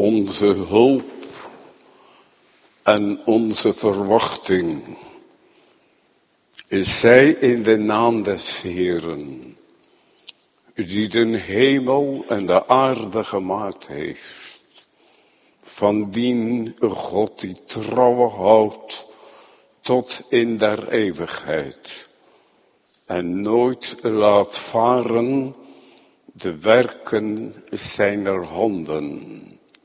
onze hulp en onze verwachting is zij in de naam des Heeren, die de hemel en de aarde gemaakt heeft. Van dien God die trouw houdt tot in der eeuwigheid en nooit laat varen de werken zijner handen.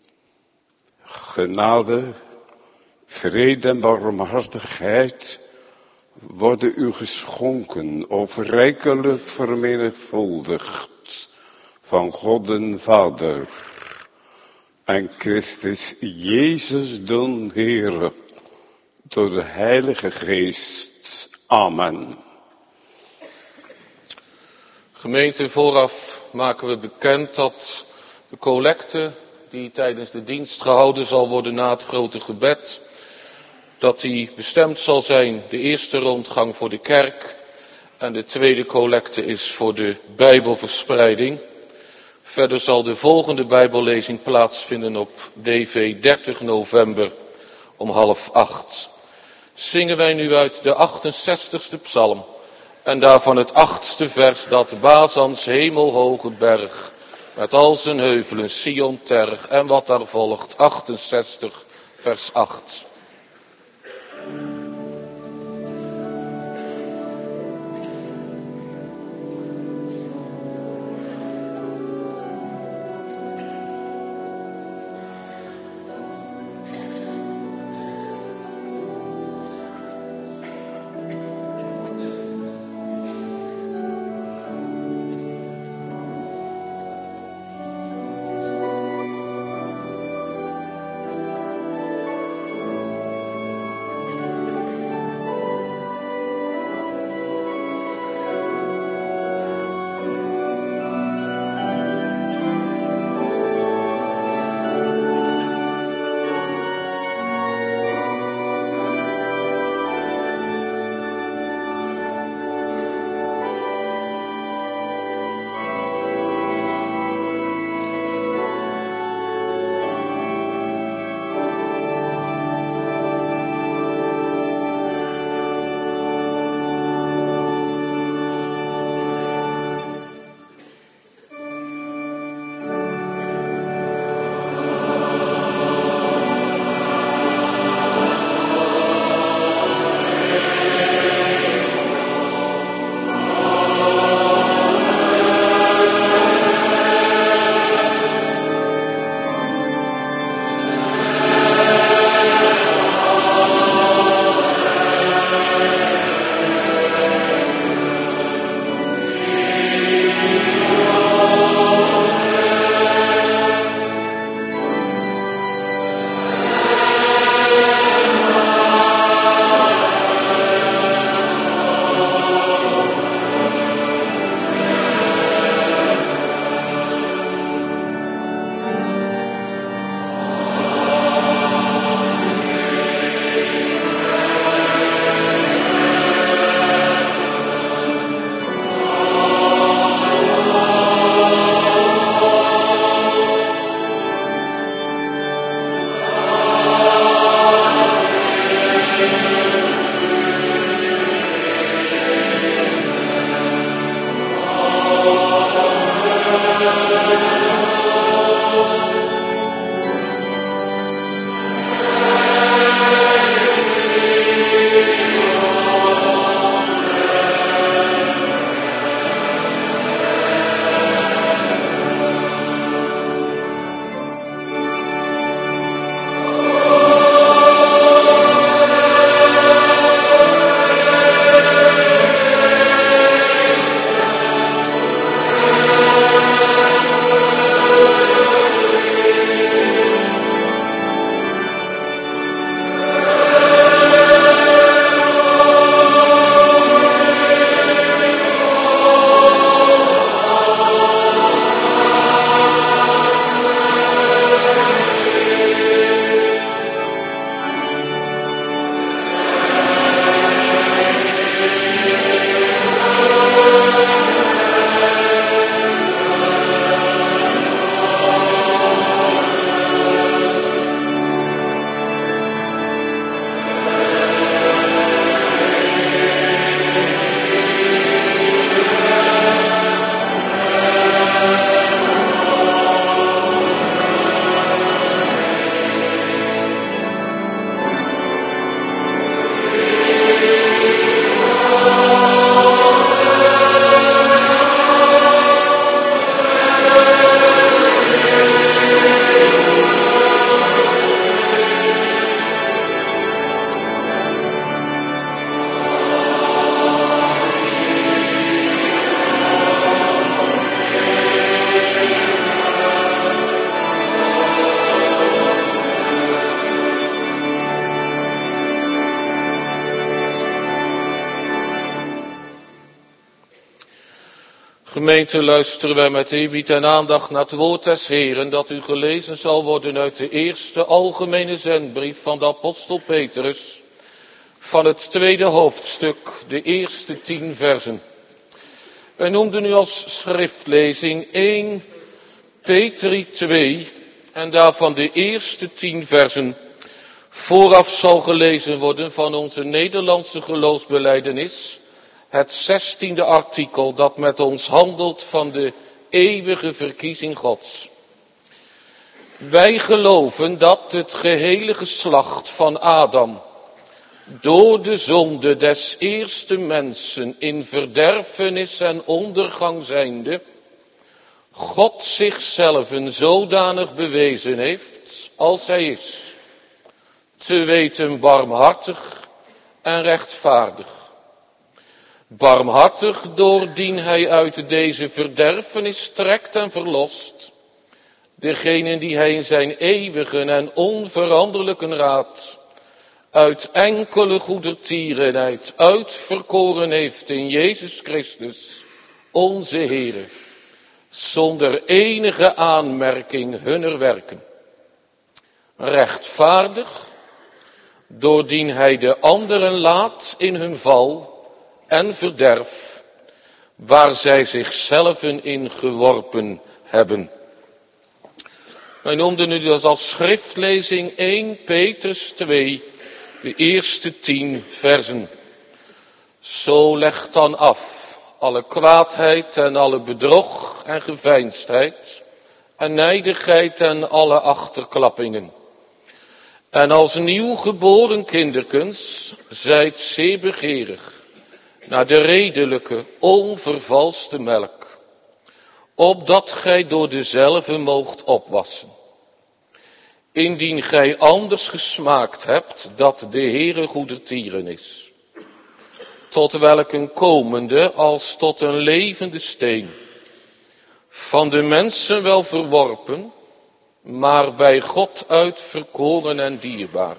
Genade, vrede en barmhartigheid worden u geschonken of rijkelijk vermenigvuldigd van God en Vader en Christus Jezus de Heer door de Heilige Geest. Amen. Gemeente, vooraf maken we bekend dat de collecte die tijdens de dienst gehouden zal worden na het grote gebed, dat die bestemd zal zijn, de eerste rondgang voor de kerk en de tweede collecte is voor de Bijbelverspreiding. Verder zal de volgende Bijbellezing plaatsvinden op DV 30 november om 7:30. Zingen wij nu uit de 68ste psalm en daarvan het 8e vers, dat Bazans hemelhoge berg met al zijn heuvelen, Sion terg en wat daar volgt, 68 vers 8. Gemeente, luisteren wij met eerbied en aandacht naar het woord des Heeren, dat u gelezen zal worden uit de eerste algemene zendbrief van de apostel Petrus, van het tweede hoofdstuk, de eerste 10 versen. Wij noemden nu als schriftlezing 1 Petri 2 en daarvan de eerste 10 versen. Vooraf zal gelezen worden van onze Nederlandse geloofsbelijdenis, het 16e artikel dat met ons handelt van de eeuwige verkiezing Gods. Wij geloven dat het gehele geslacht van Adam door de zonde des eerste mensen in verderfenis en ondergang zijnde God zichzelf zodanig bewezen heeft als hij is, te weten barmhartig en rechtvaardig. Barmhartig doordien hij uit deze verderfenis trekt en verlost degenen die hij in zijn eeuwige en onveranderlijke raad uit enkele goedertierenheid uitverkoren heeft in Jezus Christus, onze Heere, zonder enige aanmerking hunner werken. Rechtvaardig, doordien hij de anderen laat in hun val en verderf, waar zij zichzelf in geworpen hebben. Wij noemden nu dus als schriftlezing 1 Petrus 2, de eerste 10 versen. Zo legt dan af alle kwaadheid en alle bedrog en geveinsdheid en nijdigheid en alle achterklappingen. En als nieuwgeboren kinderkens zijt zeer begeerig naar de redelijke, onvervalste melk, opdat gij door dezelve moogt opwassen. Indien gij anders gesmaakt hebt dat de Heere goedertieren is, tot welke komende als tot een levende steen, van de mensen wel verworpen, maar bij God uitverkoren en dierbaar.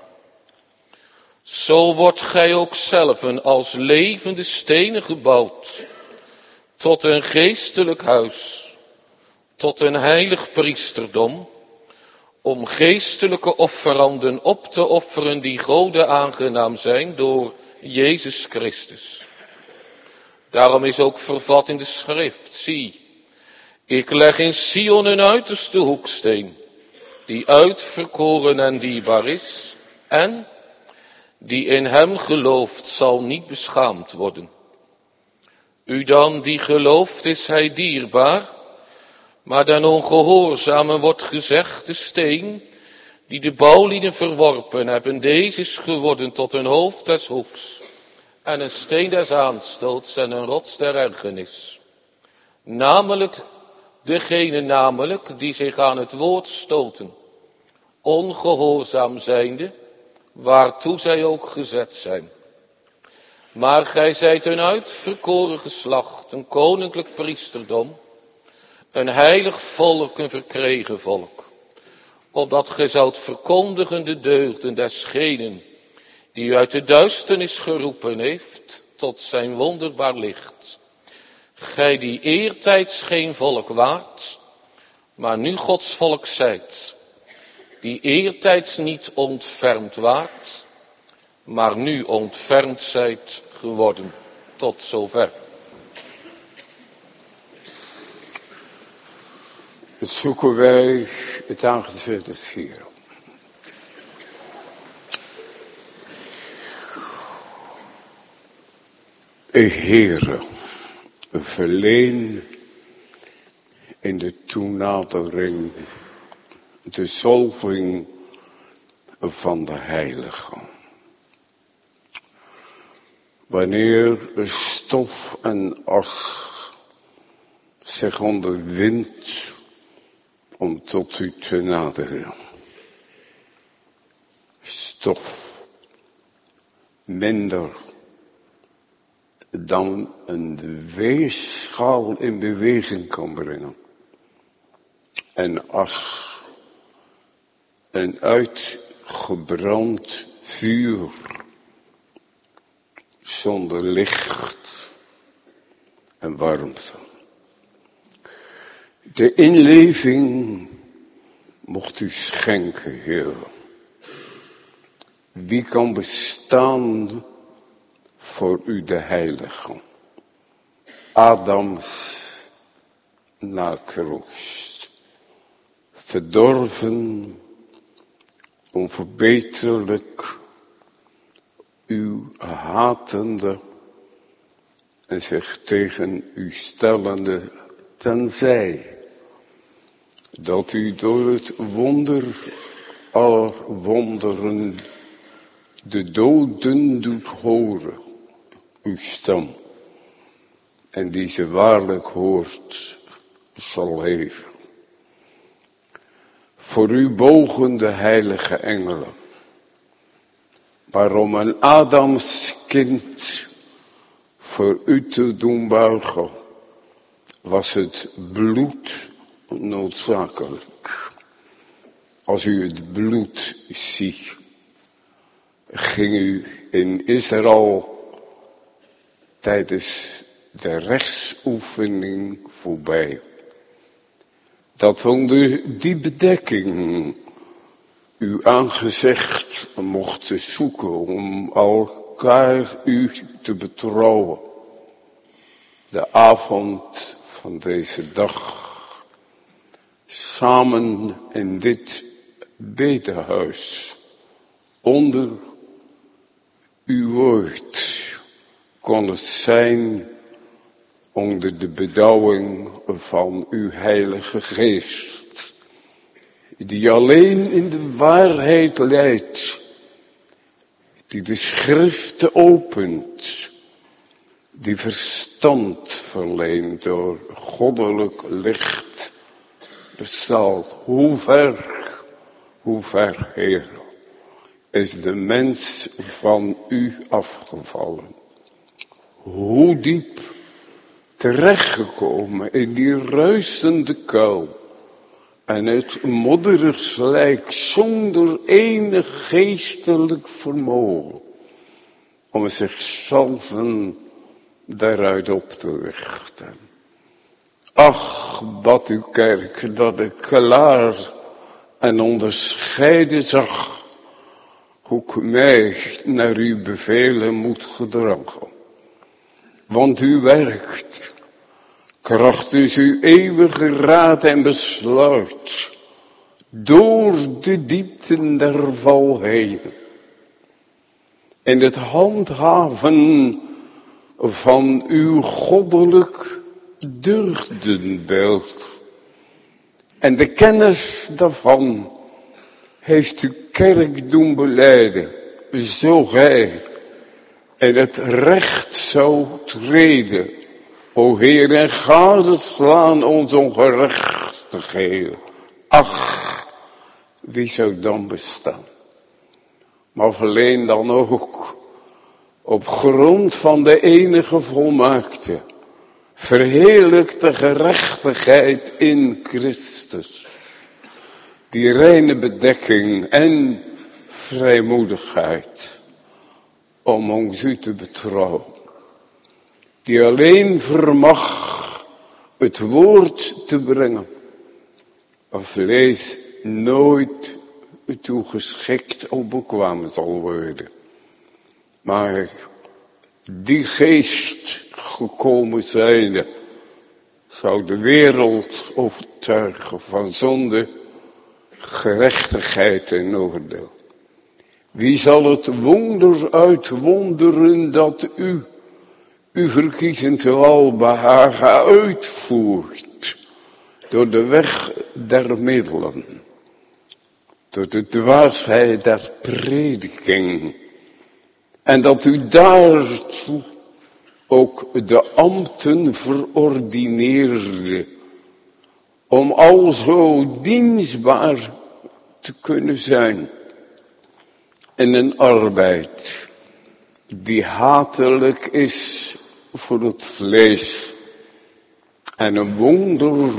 Zo wordt gij ook zelven als levende stenen gebouwd, tot een geestelijk huis, tot een heilig priesterdom, om geestelijke offeranden op te offeren die Gode aangenaam zijn door Jezus Christus. Daarom is ook vervat in de schrift, zie, ik leg in Sion een uiterste hoeksteen, die uitverkoren en dierbaar is, en die in hem gelooft zal niet beschaamd worden. U dan die gelooft is hij dierbaar, maar den ongehoorzamen wordt gezegd, de steen die de bouwlieden verworpen hebben, deze is geworden tot een hoofd des hoeks en een steen des aanstoots en een rots der ergernis. Degene die zich aan het woord stoten, ongehoorzaam zijnde, waartoe zij ook gezet zijn. Maar gij zijt een uitverkoren geslacht, een koninklijk priesterdom, een heilig volk, een verkregen volk, opdat gij zoudt verkondigen de deugden desgenen die u uit de duisternis geroepen heeft tot zijn wonderbaar licht. Gij die eertijds geen volk waart, maar nu Gods volk zijt, die eertijds niet ontfermd waart, maar nu ontfermd zijt geworden. Tot zover. Zoeken wij het aangezicht des Heeren. Heere, verleen in de toenadering de zalving van de Heilige. Wanneer stof en as zich onderwindt om tot u te naderen. Stof minder dan een weegschaal in beweging kan brengen. En as een uitgebrand vuur zonder licht en warmte. De inleving mocht u schenken, Heer. Wie kan bestaan voor u de Heilige? Adams nakroost, verdorven, onverbeterlijk, u hatende en zich tegen u stellende, tenzij dat u door het wonder aller wonderen de doden doet horen, uw stem, en die ze waarlijk hoort, zal leven. Voor u bogen de heilige engelen, maar om een Adams kind voor u te doen buigen, was het bloed noodzakelijk. Als u het bloed ziet, ging u in Israël tijdens de rechtsoefening voorbij. Dat onder die bedekking uw aangezicht mocht zoeken om elkaar u te betrouwen. De avond van deze dag, samen in dit bedehuis, onder uw woord, kon het zijn onder de bedauwing van uw Heilige Geest, die alleen in de waarheid leidt, die de schriften opent, die verstand verleent door goddelijk licht bestraalt. Hoe ver, Heer, is de mens van u afgevallen? Hoe diep terechtgekomen in die ruisende kuil en het modderig slijk zonder enig geestelijk vermogen om zichzelf daaruit op te richten. Ach, bad uw kerk dat ik klaar en onderscheiden zag hoe ik mij naar uw bevelen moet gedragen. Want u werkt krachtens uw eeuwige raad en besluit door de diepten der val heen. In het handhaven van uw goddelijk deugdenbeeld. En de kennis daarvan heeft uw kerk doen belijden, zo gij in het recht zou treden, o Heer, en gadeslaan ons ongerechtigheden. Ach, wie zou dan bestaan? Maar verleen dan ook op grond van de enige volmaakte, verheerlijkte gerechtigheid in Christus, die reine bedekking en vrijmoedigheid, om ons u te betrouwen, die alleen vermag het woord te brengen, of vlees nooit toe geschikt of bekwaam zal worden. Maar die geest gekomen zijnde, zou de wereld overtuigen van zonde, gerechtigheid en oordeel. Wie zal het wonder uitwonderen dat u uw verkiezend welbehagen uitvoert door de weg der middelen, door de dwaasheid der prediking, en dat u daartoe ook de ambten verordineerde, om alzo dienstbaar te kunnen zijn in een arbeid die hatelijk is voor het vlees en een wonder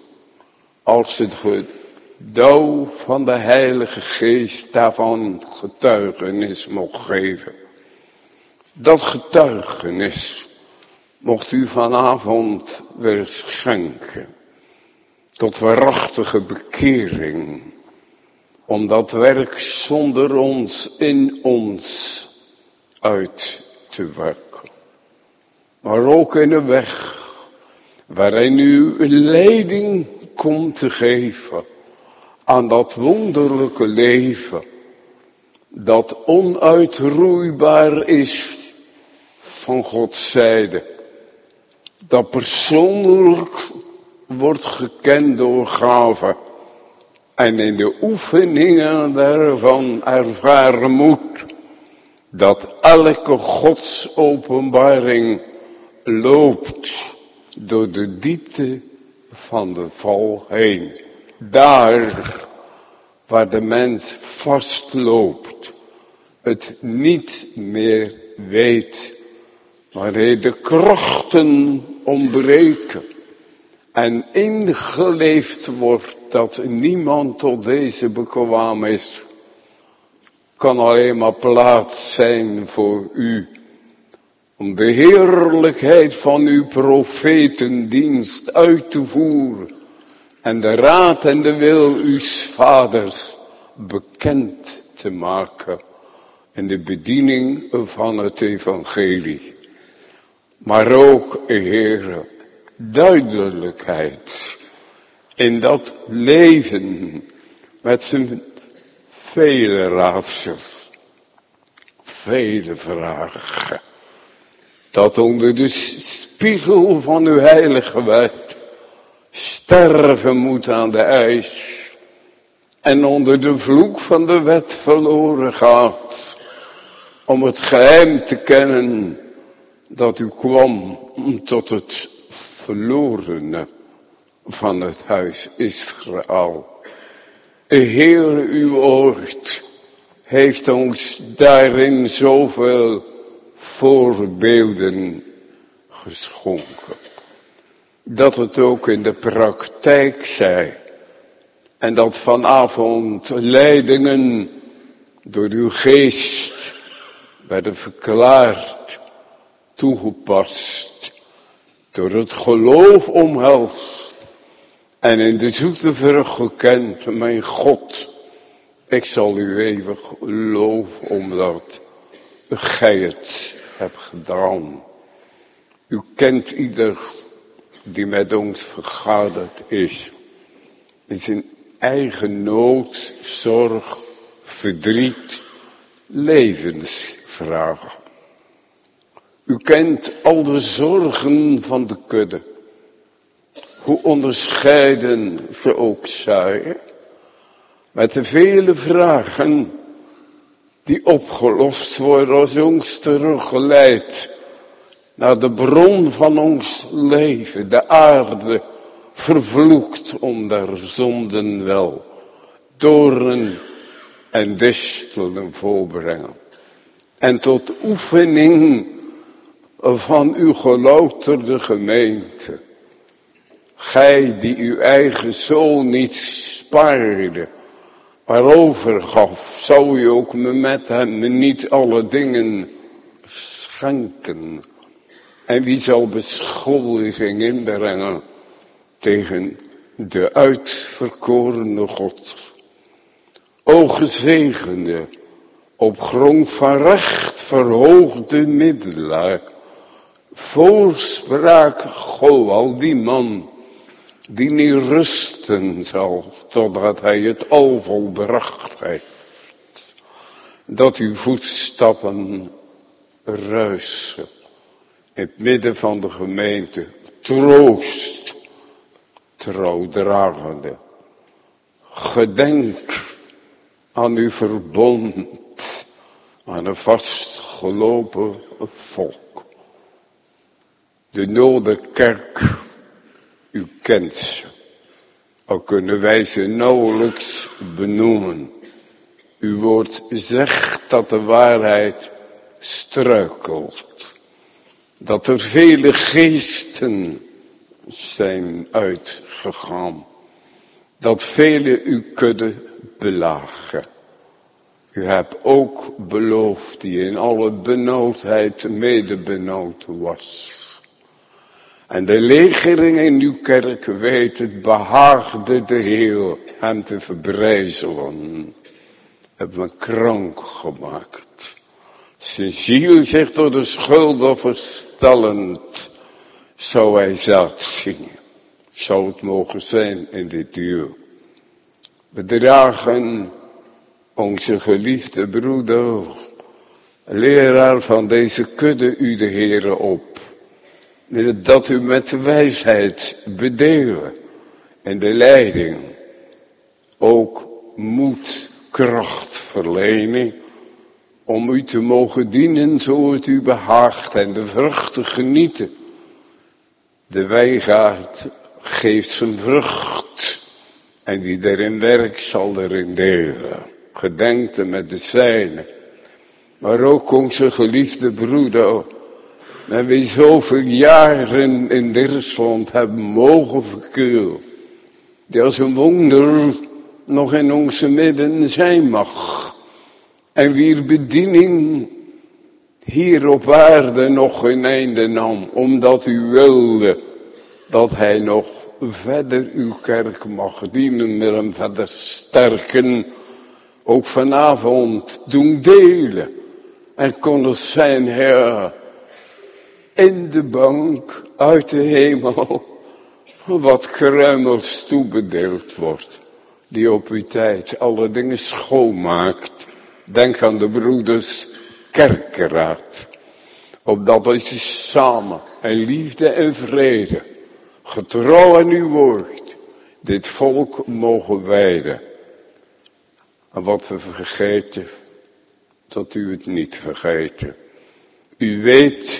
als het gedauw van de Heilige Geest daarvan getuigenis mocht geven. Dat getuigenis mocht u vanavond weer schenken. tot waarachtige bekering. Om dat werk zonder ons, in ons uit te werken. Maar ook in een weg waarin u leiding komt te geven aan dat wonderlijke leven. Dat onuitroeibaar is van Gods zijde. Dat persoonlijk wordt gekend door gaven. En in de oefeningen daarvan ervaren moet. Dat elke Godsopenbaring loopt door de diepte van de val heen. Daar waar de mens vastloopt, het niet meer weet, waarin de krachten ontbreken en ingeleefd wordt dat niemand tot deze bekwaam is, kan alleen maar plaats zijn voor u, om de heerlijkheid van uw profetendienst uit te voeren en de raad en de wil uw vaders bekend te maken in de bediening van het evangelie. Maar ook, Heere, duidelijkheid in dat leven met zijn vele raadsels, vele vragen. Dat onder de spiegel van uw heilige wet sterven moet aan de ijs. En onder de vloek van de wet verloren gaat. Om het geheim te kennen dat u kwam tot het verlorene van het huis Israël. Heer, uw woord heeft ons daarin zoveel voorbeelden geschonken. Dat het ook in de praktijk zij. En dat vanavond leidingen door uw geest werden verklaard, toegepast, door het geloof omhelst en in de zoete vrucht gekend, mijn God, ik zal u eeuwig loven omdat gij het hebt gedaan. U kent ieder die met ons vergaderd is. In zijn eigen nood, zorg, verdriet, levensvragen. U kent al de zorgen van de kudde. Hoe onderscheiden ze ook zijn. Met de vele vragen die opgelost worden als ons teruggeleid naar de bron van ons leven, de aarde, vervloekt om der zonden wel, doornen en distelen voorbrengen. En tot oefening van uw gelouterde gemeente, gij die uw eigen zoon niet spaarde, maar overgaf, zou u ook met hem niet alle dingen schenken. En wie zal beschuldiging inbrengen tegen de uitverkorene God? O gezegende, op grond van recht verhoogde middelaar, voorspraak Goal, die man die niet rusten zal totdat hij het al volbracht heeft. Dat uw voetstappen ruisen in het midden van de gemeente, troost, trouwdragende. Gedenk aan uw verbond, aan een vastgelopen volk. De Noorderkerk, u kent ze, al kunnen wij ze nauwelijks benoemen. Uw woord zegt dat de waarheid struikelt. Dat er vele geesten zijn uitgegaan. Dat vele uw kudde belagen. U hebt ook beloofd die in alle benauwdheid mede benauwd was. En de legering in uw kerk weet, het behaagde de Heer hem te verbrijzelen. Heb me krank gemaakt. Zijn ziel zich door de schulden verstellend, zou hij zaad zingen. Zou het mogen zijn in dit uur. We dragen onze geliefde broeder, leraar van deze kudde, u de Heere op. Dat u met de wijsheid bedelen en de leiding ook moed, kracht verlenen om u te mogen dienen zo het u behaagt en de vruchten genieten. De wijngaard geeft zijn vrucht en die erin werkt zal erin delen. Gedenkte met de zijne, maar ook onze geliefde broeder, en wie zoveel jaren in Duitsland hebben mogen verkeuren, die als een wonder nog in onze midden zijn mag. En wier bediening hier op aarde nog geen einde nam, omdat u wilde dat hij nog verder uw kerk mag dienen, met hem verder sterken, ook vanavond doen delen. En kon het zijn, Heer, in de bank uit de hemel, wat kruimels toebedeeld wordt, die op uw tijd alle dingen schoonmaakt. Denk aan de broeders kerkenraad, opdat wij samen in liefde en vrede, getrouw aan uw woord, dit volk mogen wijden. En wat we vergeten, dat u het niet vergeten. U weet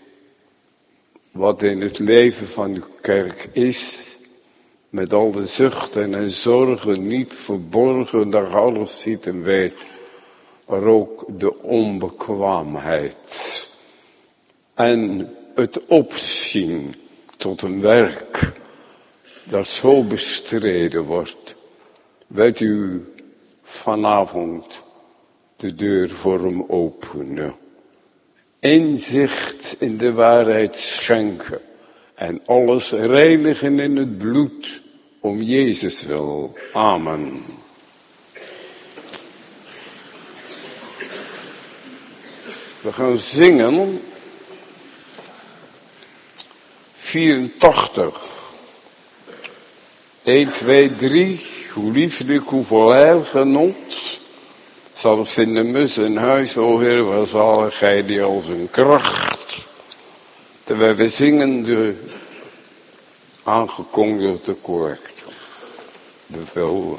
wat in het leven van uw kerk is, met al de zuchten en zorgen niet verborgen, dat alles ziet en weet, maar ook de onbekwaamheid en het opzien tot een werk dat zo bestreden wordt. Wilt u vanavond de deur voor hem openen, inzicht in de waarheid schenken en alles reinigen in het bloed om Jezus wil. Amen. We gaan zingen 84. 1, 2, 3. Hoe lieflijk, hoe vol heil genot. Zelfs in de mus in huis, o Heer, was zaligheid die als een kracht. Terwijl we zingen de aangekondigde correctie. De velden.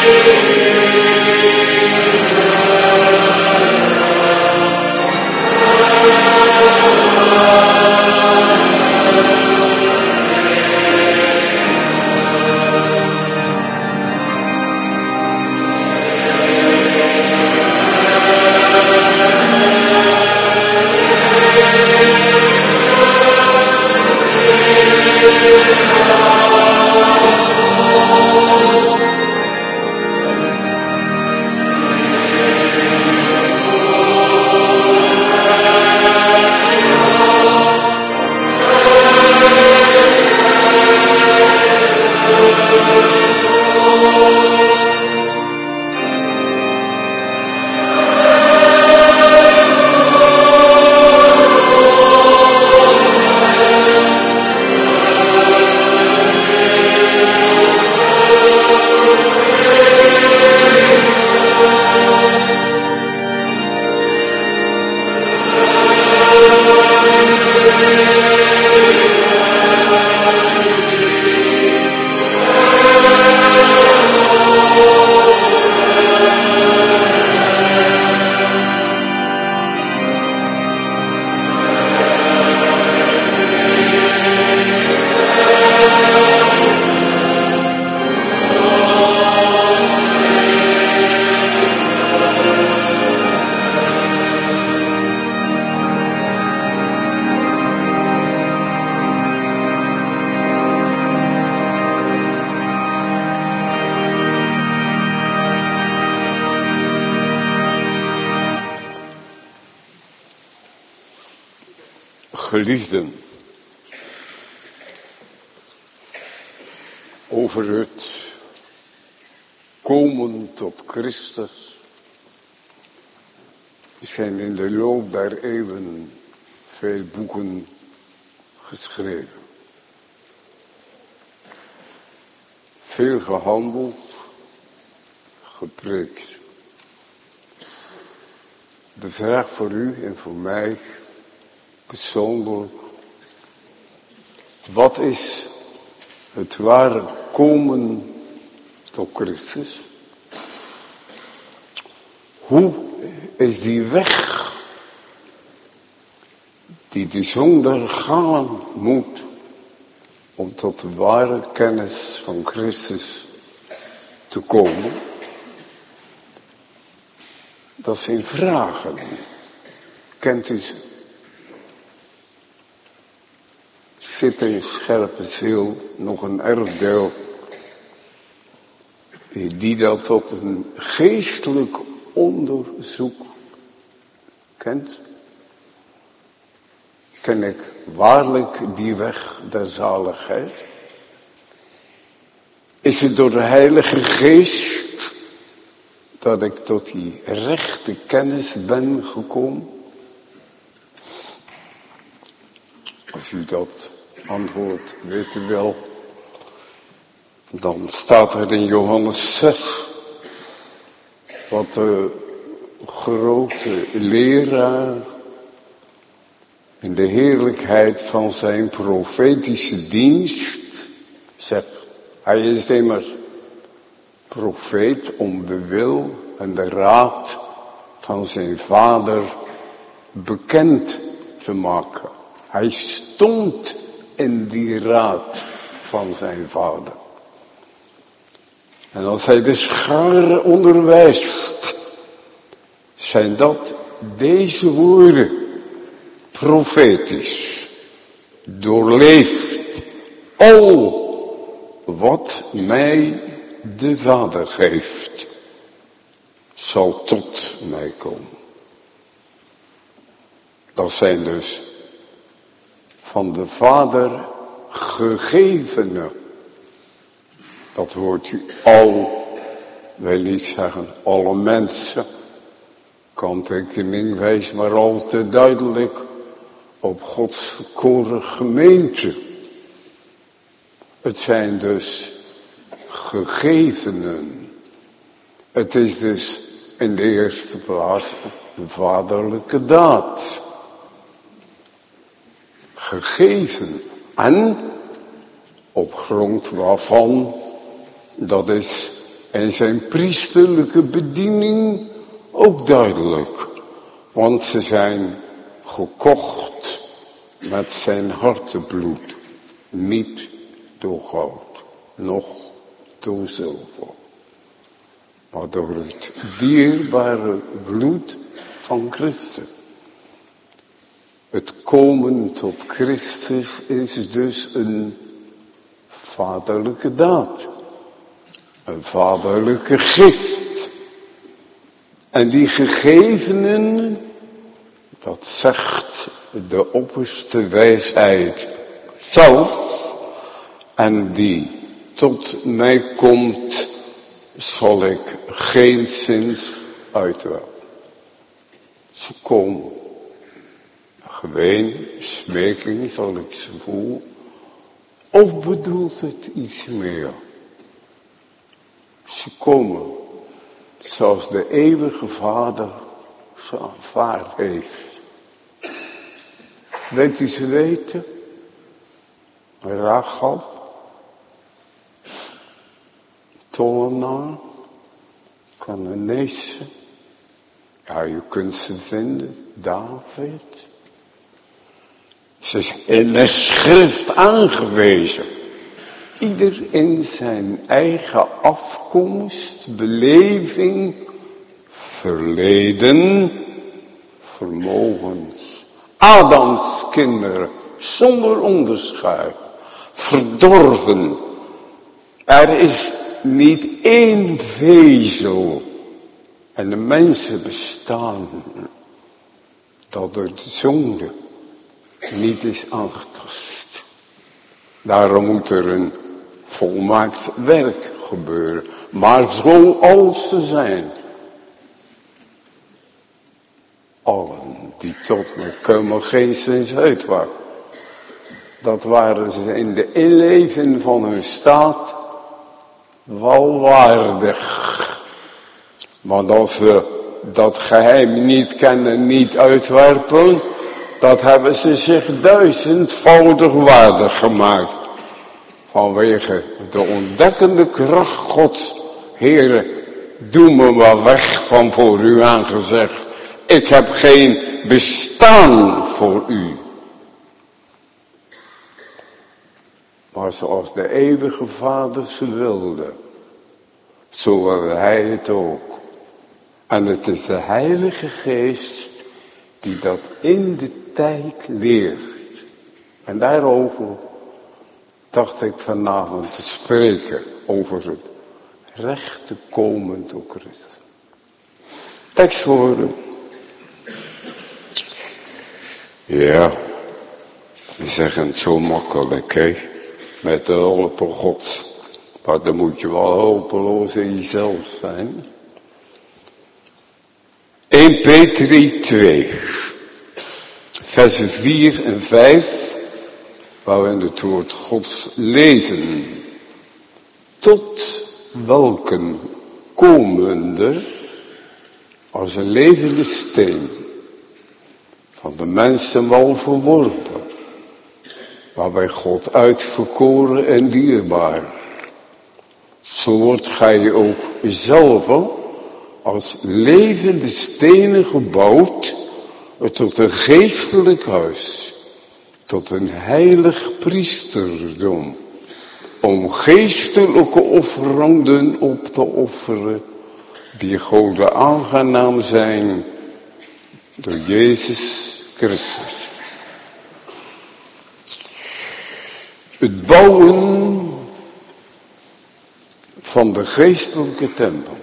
Geliefden, over het komen tot Christus zijn in de loop der eeuwen veel boeken geschreven. Veel gehandeld, gepreekt. De vraag voor u en voor mij persoonlijk: wat is het ware komen tot Christus? Hoe is die weg die de zonder gaan moet om tot de ware kennis van Christus te komen? Dat zijn vragen. Kent u ze? Zit in scherpe ziel nog een erfdeel die dat tot een geestelijk onderzoek kent? Ken ik waarlijk die weg der zaligheid? Is het door de Heilige Geest dat ik tot die rechte kennis ben gekomen? Als u dat antwoord weet u wel, dan staat er in Johannes 6 wat de grote leraar in de heerlijkheid van zijn profetische dienst zegt. Hij is immers profeet om de wil en de raad van zijn vader bekend te maken. Hij stond in die raad van zijn vader. En als hij de schare onderwijst, zijn dat deze woorden, profetisch, doorleefd. Al wat mij de Vader geeft, zal tot mij komen. Dat zijn dus van de Vader gegevene. Dat woordje al wil niet zeggen alle mensen. Kanttekening wijst maar al te duidelijk op Gods verkoren gemeente. Het zijn dus gegevenen. Het is dus in de eerste plaats de vaderlijke daad. Gegeven. En op grond waarvan, dat is En zijn priesterlijke bediening ook duidelijk. Want ze zijn gekocht met zijn hartebloed. Niet door goud, noch door zilver. Maar door het dierbare bloed van Christus. Het komen tot Christus is dus een vaderlijke daad. Een vaderlijke gift. En die gegevenen, dat zegt de opperste wijsheid zelf. En die tot mij komt, zal ik geenszins uitwerpen. Ze komen. Geween, smeking zal ik ze voelen. Of bedoelt het iets meer? Ze komen zoals de eeuwige Vader ze aanvaard heeft. Weet u ze weten? Rachel, tollenaar, Canaanese. Ja, je kunt ze vinden, David. Ze is in de schrift aangewezen. Ieder in zijn eigen afkomst, beleving, verleden, vermogens. Adams kinderen, zonder onderscheid, verdorven. Er is niet één vezel. En de mensen bestaan dat door de zonde niet is aangetast. Daarom moet er een volmaakt werk gebeuren. Maar zoals ze zijn. Allen die tot me komen geestens uit waren. Dat waren ze in de inleving van hun staat wel waardig. Want als we dat geheim niet kennen, niet uitwerpen, dat hebben ze zich duizendvoudig waardig gemaakt. Vanwege de ontdekkende kracht Gods. Heere, doe me maar weg van voor u aangezicht. Ik heb geen bestaan voor u. Maar zoals de eeuwige Vader ze wilde, zo wil hij het ook. En het is de Heilige Geest die dat in de tijd leert. En daarover dacht ik vanavond te spreken over het rechte komen door Christus. Tekstwoorden. Ja, we zeggen het zo makkelijk, hè. Met de hulp van God. Maar dan moet je wel hulpeloos in jezelf zijn. 1 Petri 2, versen 4 en 5, waarin het woord Gods lezen. Tot welken komende als een levende steen van de mensen wel verworpen, waarbij God uitverkoren en dierbaar. Zo wordt gij ook zelf als levende stenen gebouwd tot een geestelijk huis, tot een heilig priesterdom, om geestelijke offeranden op te offeren, die Gode aangenaam zijn door Jezus Christus. Het bouwen van de geestelijke tempel.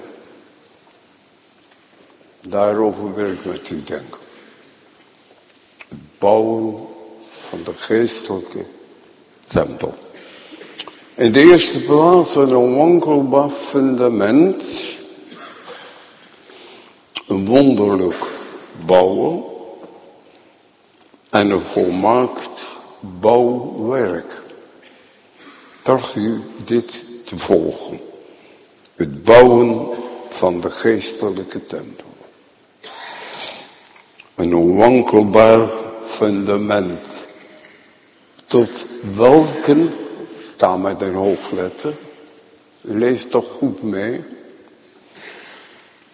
Daarover wil ik met u denken. Het bouwen van de geestelijke tempel. In de eerste plaats een onwankelbaar fundament. Een wonderlijk bouwen. En een volmaakt bouwwerk. Dacht u dit te volgen? Het bouwen van de geestelijke tempel. Een onwankelbaar fundament. Tot welke, sta met een hoofdletter, u leest toch goed mee,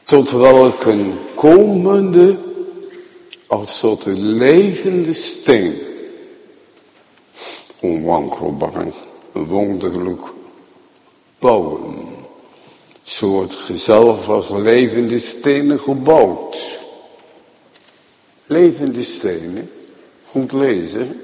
tot welke komende als tot een levende steen, onwankelbaar, een wonderlijk bouwen, soort gezelf als levende stenen gebouwd. Levende stenen, goed lezen,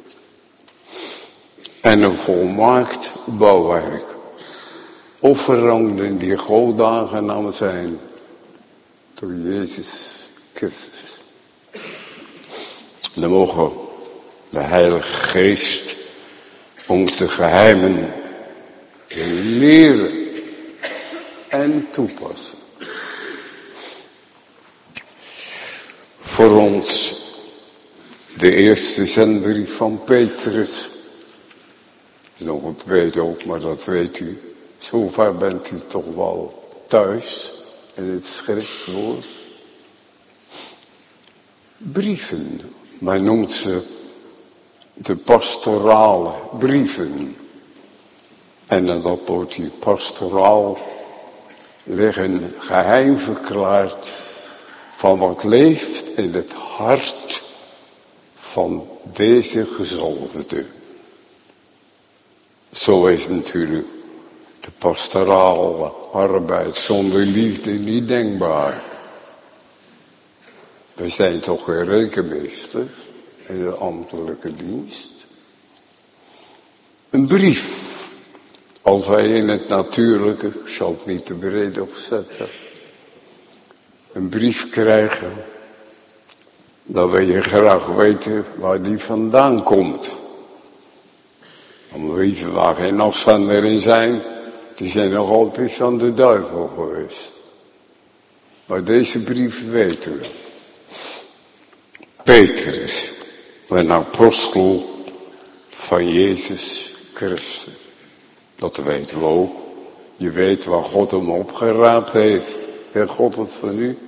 en een volmaakt bouwwerk. Offeranden die God aangenaam zijn door Jezus Christus. Dan mogen de Heilige Geest ons de geheimen leren en toepassen. Voor ons de eerste zendbrief van Petrus. Er is nog een tweede ook, maar dat weet u. Zover bent u toch wel thuis in het schriftwoord. Brieven, men noemt ze de pastorale brieven. En dan wordt die pastoraal liggen geheim verklaard van wat leeft in het hart van deze gezalfde. Zo is natuurlijk de pastorale arbeid zonder liefde niet denkbaar. We zijn toch geen rekenmeesters in de ambtelijke dienst. Een brief, als wij in het natuurlijke, ik zal het niet te breed opzetten, een brief krijgen, dan wil je graag weten waar die vandaan komt. Dan weten waar geen afzender in zijn, die zijn nog altijd van de duivel geweest. Maar deze brief weten we. Petrus, een apostel van Jezus Christus. Dat weten we ook. Je weet waar God hem opgeraapt heeft. Weet God het van u?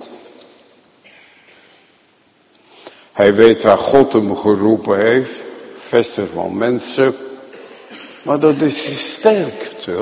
Hij weet waar God hem geroepen heeft. Vesten van mensen. Maar dat is zijn sterkte.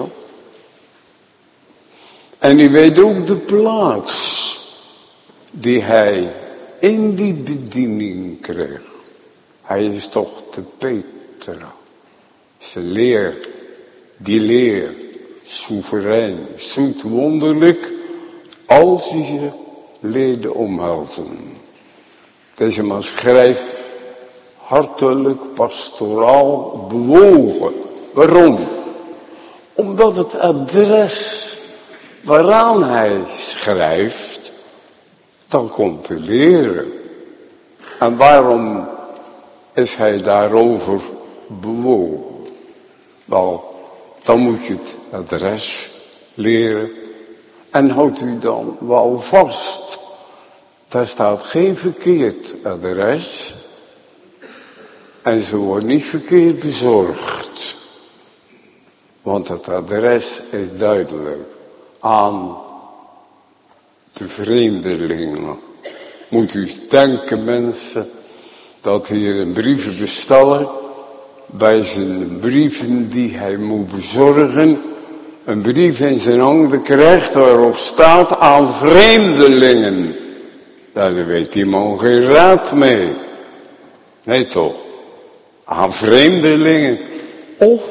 En hij weet ook de plaats die hij in die bediening kreeg. Hij is toch de Petra. Zijn leer, die leer, soeverein, zoet wonderlijk, als hij ze leerde omhelzen. Deze man schrijft hartelijk, pastoraal, bewogen. Waarom? Omdat het adres waaraan hij schrijft, dan komt te leren. En waarom is hij daarover bewogen? Wel, dan moet je het adres leren. En houdt u dan wel vast. Daar staat geen verkeerd adres. En ze wordt niet verkeerd bezorgd. Want het adres is duidelijk. Aan de vreemdelingen. Moet u denken, mensen, dat hier een brievenbesteller bij zijn brieven die hij moet bezorgen, een brief in zijn handen krijgt waarop staat aan vreemdelingen. Daar weet die man geen raad mee. Nee toch? Aan vreemdelingen. Of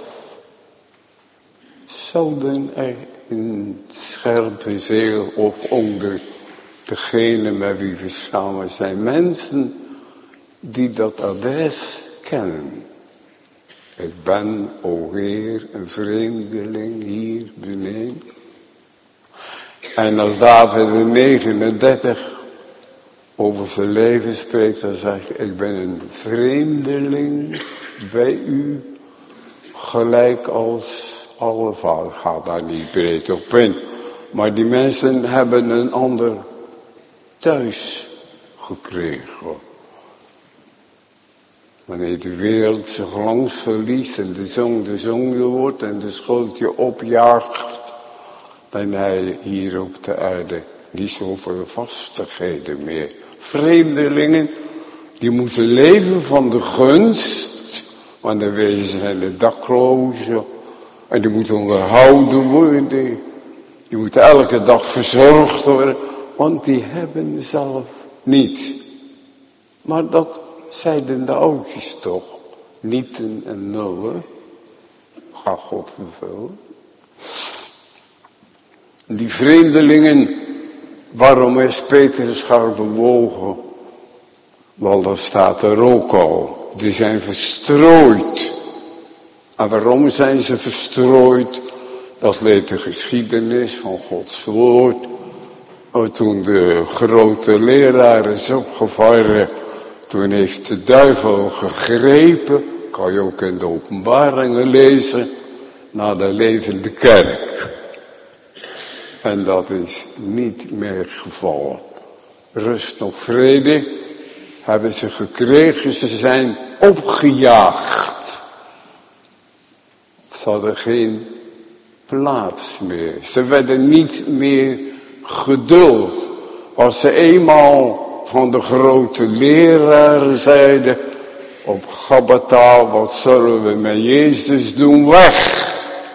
zouden er in scherpe zeel of onder degene met wie we samen zijn mensen die dat adres kennen. Ik ben, o Heer, een vreemdeling hier beneden. En als David in 39 over zijn leven spreekt, dan zegt hij, ik ben een vreemdeling bij u, gelijk als alle vader. Ga daar niet breed op in. Maar die mensen hebben een ander thuis gekregen. Wanneer de wereld zich langs verliest en de zong wordt en de schuld opjaagt, dan hij hier op de aarde niet zoveel vastigheden meer. Vreemdelingen, die moeten leven van de gunst, want dan wezen zijn de daklozen en die moeten onderhouden worden. Die moeten elke dag verzorgd worden, want die hebben zelf niets. Maar dat zeiden de oudjes toch, nieten en nullen. Ga God vervullen. Die vreemdelingen, waarom is Petrus gaan bewogen? Wel, dat staat er ook al. Die zijn verstrooid. En waarom zijn ze verstrooid? Dat leert de geschiedenis van Gods woord. Toen de grote leraar is opgevallen, toen heeft de duivel gegrepen, kan je ook in de openbaringen lezen, naar de levende kerk. En dat is niet meer gevallen. Rust of vrede hebben ze gekregen, ze zijn opgejaagd. Ze hadden geen plaats meer. Ze werden niet meer geduld. Als ze eenmaal van de grote leraar zeiden, op Gabbata, wat zullen we met Jezus doen? Weg!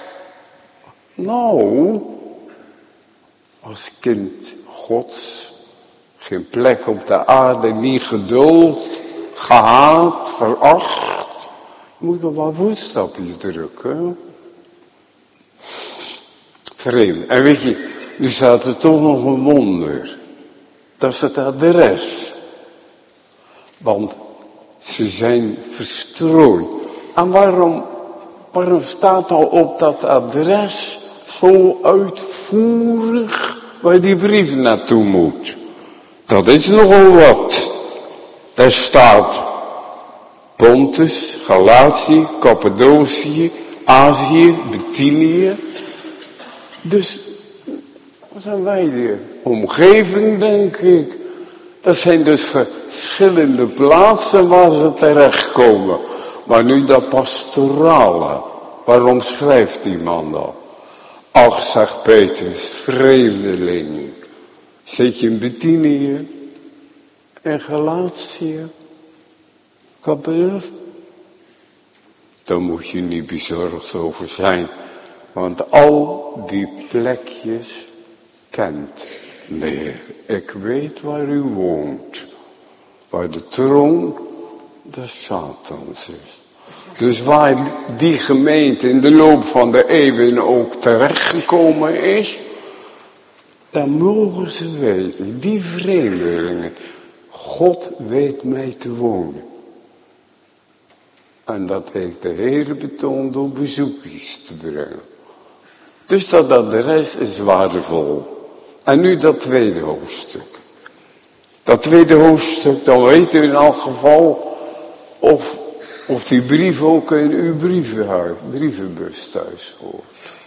Nou, als kind Gods, geen plek op de aarde, niet geduld, gehaat, veracht. Je moet er wel voetstapjes drukken. Vreemd. En weet je, er staat er toch nog een wonder. Dat is het adres. Want ze zijn verstrooid. En waarom staat al op dat adres zo uitvoerig waar die brief naartoe moet? Dat is nogal wat. Daar staat Pontus, Galatië, Cappadocië, Azië, Bithynië. Dus, wat zijn wij de omgeving, denk ik. Dat zijn dus verschillende plaatsen waar ze terechtkomen. Maar nu dat pastorale. Waarom schrijft die man dat? Ach, zegt Petrus, vreemdeling. Zit je in Bithynië? In Galatië? Cappadocië? Daar moet je niet bezorgd over zijn. Want al die plekjes kent meneer. Ik weet waar u woont. Waar de troon des Satans is. Dus waar die gemeente in de loop van de eeuwen ook terechtgekomen is. Dan mogen ze weten, die vreemdelingen. God weet mij te wonen. En dat heeft de Heer betoond door bezoekjes te brengen. Dus dat adres is waardevol. En nu dat tweede hoofdstuk. Dat tweede hoofdstuk, dan weet u in elk geval of die brief ook in uw brievenbus thuis hoort.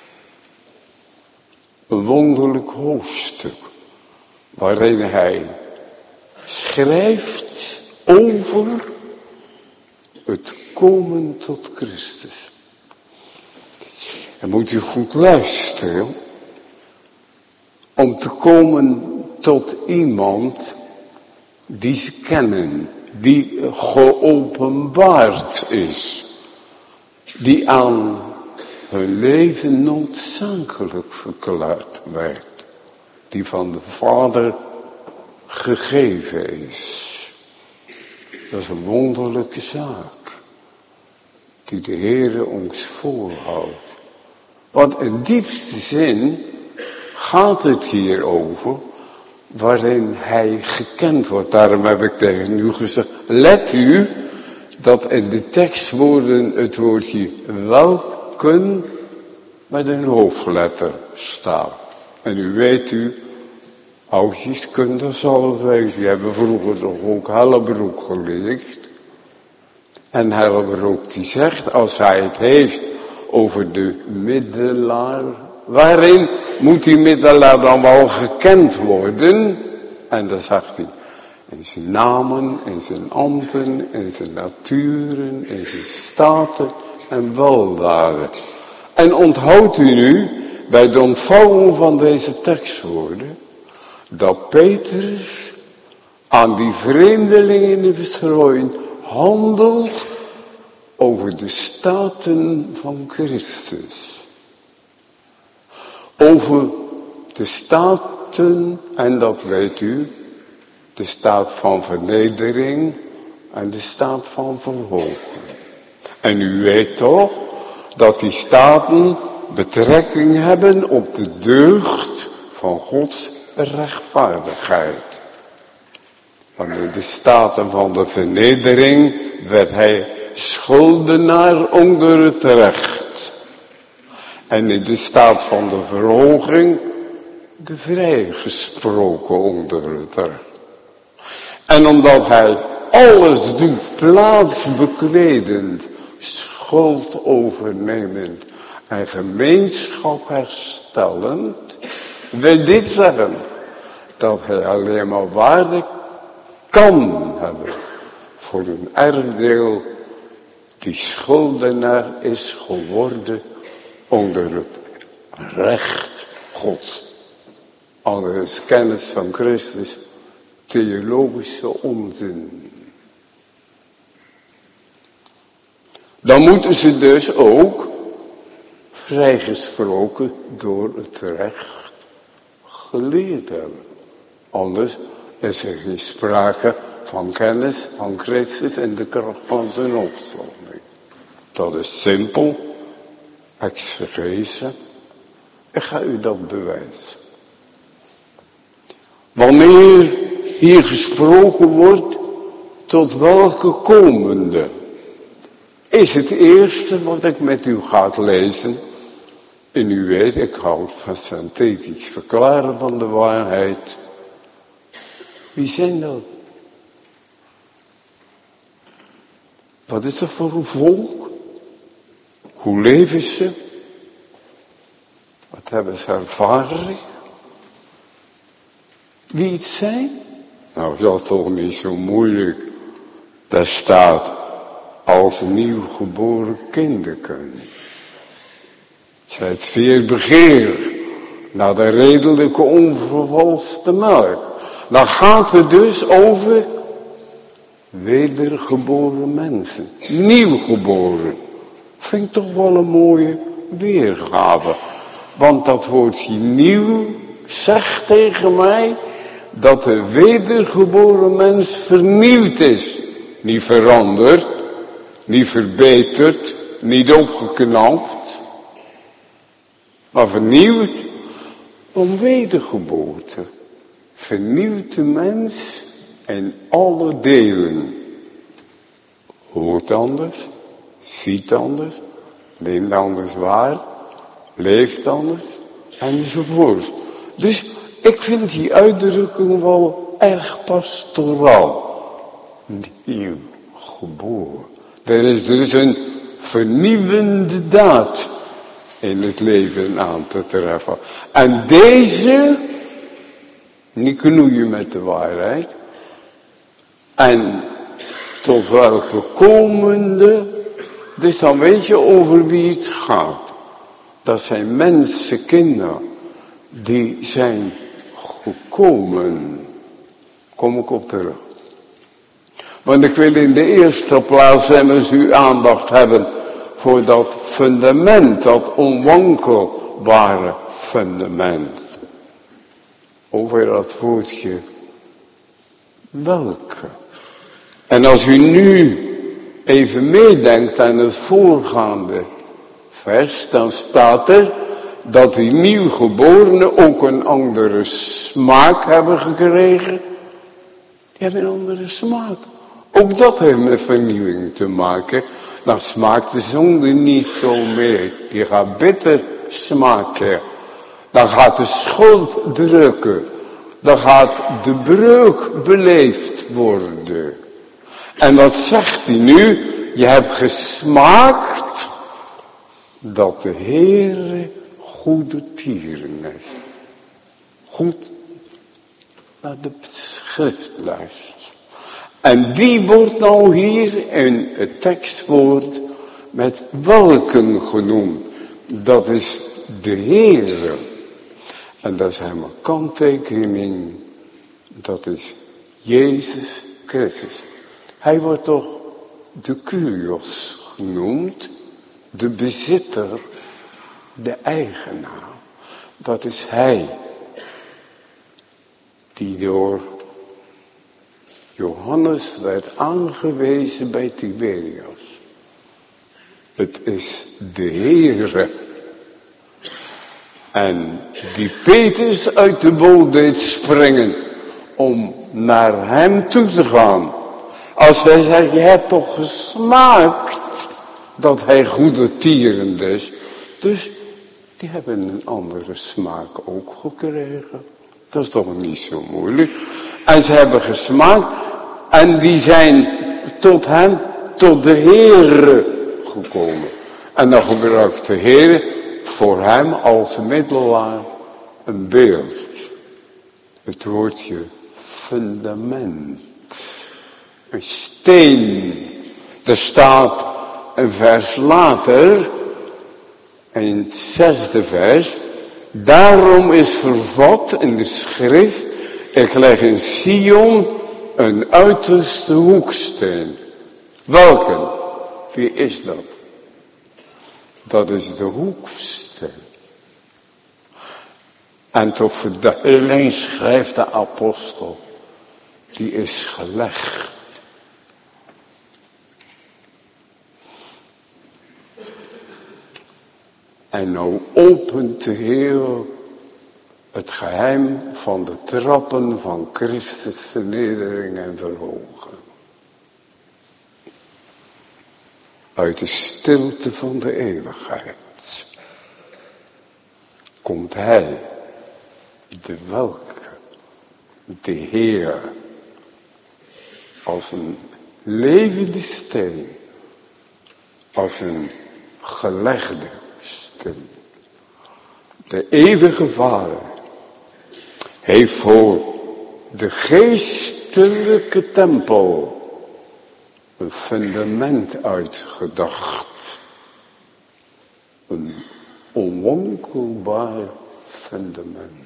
Een wonderlijk hoofdstuk. Waarin hij schrijft over het komen tot Christus. Dan moet u goed luisteren. Om te komen tot iemand die ze kennen. Die geopenbaard is. Die aan hun leven noodzakelijk verklaard werd. Die van de Vader gegeven is. Dat is een wonderlijke zaak. Die de Heere ons voorhoudt. Want in diepste zin gaat het hier over waarin hij gekend wordt. Daarom heb ik tegen u gezegd, let u dat in de tekstwoorden het woordje welken met een hoofdletter staat. En u weet oudjes kunnen dat zal het wezen. Die hebben vroeger toch ook Hellebroek geleerd. En Hellebroek die zegt, als hij het heeft over de middelaar, waarin moet die middelaar dan wel gekend worden? En dan zegt hij, in zijn namen, in zijn ambten, in zijn naturen, in zijn staten en weldaden. En onthoudt u nu, bij de ontvouwing van deze tekstwoorden, dat Petrus aan die vreemdelingen in de verstrooiing handelt over de staten van Christus. Over de staten, en dat weet u, de staat van vernedering en de staat van verhoging. En u weet toch dat die staten betrekking hebben op de deugd van Gods rechtvaardigheid. Want in de staten van de vernedering werd hij schuldenaar onder het recht. En in de staat van de verhoging de vrijgesproken onder het recht. En omdat hij alles doet, plaats bekledend, schuld overnemend en gemeenschap herstellend, wil dit zeggen dat hij alleen maar waarde kan hebben voor een erfdeel die schuldenaar is geworden onder het recht Gods. Anders kennis van Christus, theologische onzin. Dan moeten ze dus ook vrijgesproken door het recht geleerd hebben. Anders is er geen sprake van kennis van Christus en de kracht van zijn opstanding. Dat is simpel, exegese. Ik ga u dat bewijzen. Wanneer hier gesproken wordt tot welke komende, is het eerste wat ik met u ga lezen. En u weet, ik houd van synthetisch verklaren van de waarheid. Wie zijn dat? Wat is dat voor een volk? Hoe leven ze? Wat hebben ze ervaren? Wie het zijn? Nou, dat is toch niet zo moeilijk. Daar staat als nieuw geboren kinderken. Zijt zeer begeerig naar de redelijke onvervalste melk. Dan gaat het dus over wedergeboren mensen. Nieuw geboren. Vind ik toch wel een mooie weergave. Want dat woordje nieuw zegt tegen mij dat de wedergeboren mens vernieuwd is. Niet veranderd, niet verbeterd, niet opgeknapt. Maar vernieuwd om wedergeboorte. Vernieuwt de mens in alle delen. Hoort anders, ziet anders, neemt anders waar, leeft anders, enzovoort. Dus ik vind die uitdrukking wel erg pastoraal. Nieuw geboren. Er is dus een vernieuwende daad in het leven aan te treffen. En deze, niet knoeien met de waarheid. En tot welke komende, dus dan weet je over wie het gaat. Dat zijn mensenkinderen, die zijn gekomen. Kom ik op terug. Want ik wil in de eerste plaats eens uw aandacht hebben voor dat fundament, dat onwankelbare fundament. Over dat woordje welke. En als u nu even meedenkt aan het voorgaande vers, dan staat er dat die nieuwgeborenen ook een andere smaak hebben gekregen. Die hebben een andere smaak. Ook dat heeft met vernieuwing te maken. Dan smaakt de zonde niet zo meer. Die gaat bitter smaken. Dan gaat de schuld drukken. Dan gaat de breuk beleefd worden. En wat zegt hij nu? Je hebt gesmaakt dat de Heere goede tieren is. Goed naar de schrift luistert. En die wordt nou hier in het tekstwoord met welken genoemd. Dat is de Heere. En dat is helemaal kanttekening. Dat is Jezus Christus. Hij wordt toch de Kyrios genoemd. De bezitter, de eigenaar. Dat is hij die door Johannes werd aangewezen bij Tiberias. Het is de Heere. En die Petrus uit de boot deed springen om naar hem toe te gaan. Als hij zei, je hebt toch gesmaakt dat hij goede tieren is. Dus die hebben een andere smaak ook gekregen. Dat is toch niet zo moeilijk. En ze hebben gesmaakt en die zijn tot hem, tot de Heere gekomen. En dan gebruikt de Heere voor hem als middelaar een beeld. Het woordje fundament. Een steen. Er staat een vers later, in het 6e vers. Daarom is vervat in de schrift, ik leg in Sion een uiterste hoeksteen. Welke? Wie is dat? Dat is de hoeksteen. En tot verduidelijking schrijft de apostel, die is gelegd. En nou opent de Heer het geheim van de trappen van Christus vernedering en verhogen. Uit de stilte van de eeuwigheid komt Hij, de welke, de Heer, als een levende steen, als een gelegde steen. De eeuwige Vader heeft voor de geestelijke tempel een fundament uitgedacht. Een onwankelbaar fundament.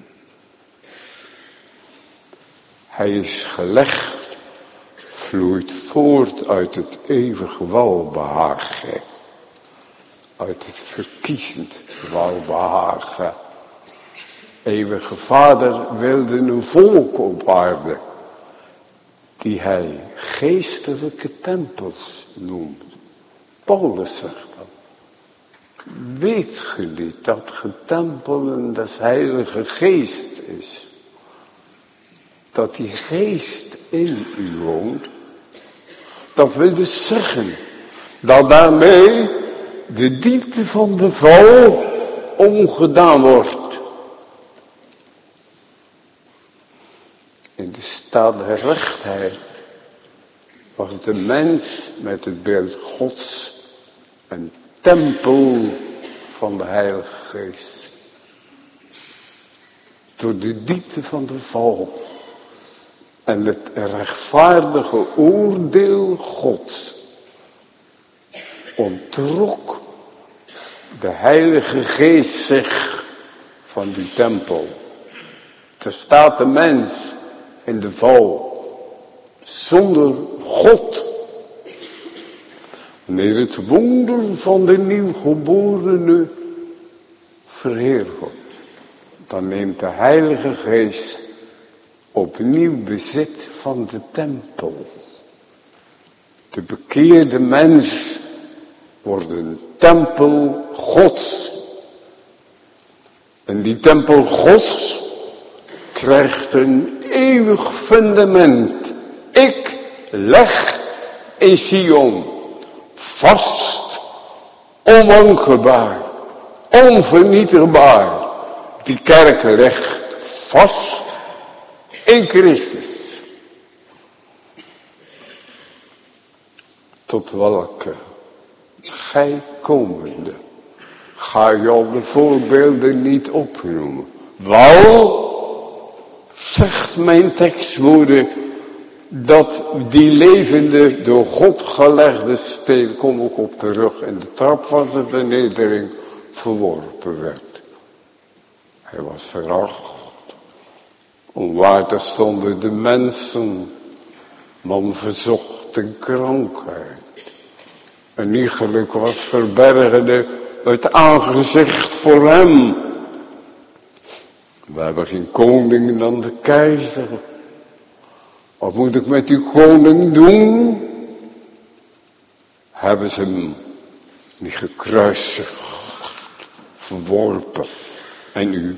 Hij is gelegd, vloeit voort uit het eeuwige welbehagen. Uit het verkiezend welbehagen. Eeuwige Vader wilde een volk op aarde, die hij geestelijke tempels noemt. Paulus zegt dat. Weet ge niet dat getempelen des Heilige Geest is? Dat die geest in u woont. Dat wil dus zeggen dat daarmee de diepte van de val ongedaan wordt. In de staat der rechtheid was de mens met het beeld Gods een tempel van de Heilige Geest. Door de diepte van de val en het rechtvaardige oordeel Gods onttrok de Heilige Geest zich van die tempel. Er staat de mens in de val zonder God. Wanneer het wonder van de nieuwgeborene verheerlijkt wordt, dan neemt de Heilige Geest opnieuw bezit van de tempel. De bekeerde mens wordt een tempel Gods. En die tempel Gods krijgt een eeuwig fundament. Ik leg in Sion vast, onwankelbaar, onvernietigbaar. Die kerk ligt vast in Christus. Tot welke gij komende, ga je al de voorbeelden niet opnoemen. Wel, zegt mijn tekstwoorden, dat die levende, door God gelegde steen, kom ik op terug, in de trap van zijn vernedering verworpen werd. Hij was veracht. Onwaar stonden de mensen, man verzocht en krankheid. Een iegelijk was verbergende het aangezicht voor hem. We hebben geen koning dan de keizer. Wat moet ik met uw koning doen? Hebben ze hem niet gekruisigd, verworpen. En u?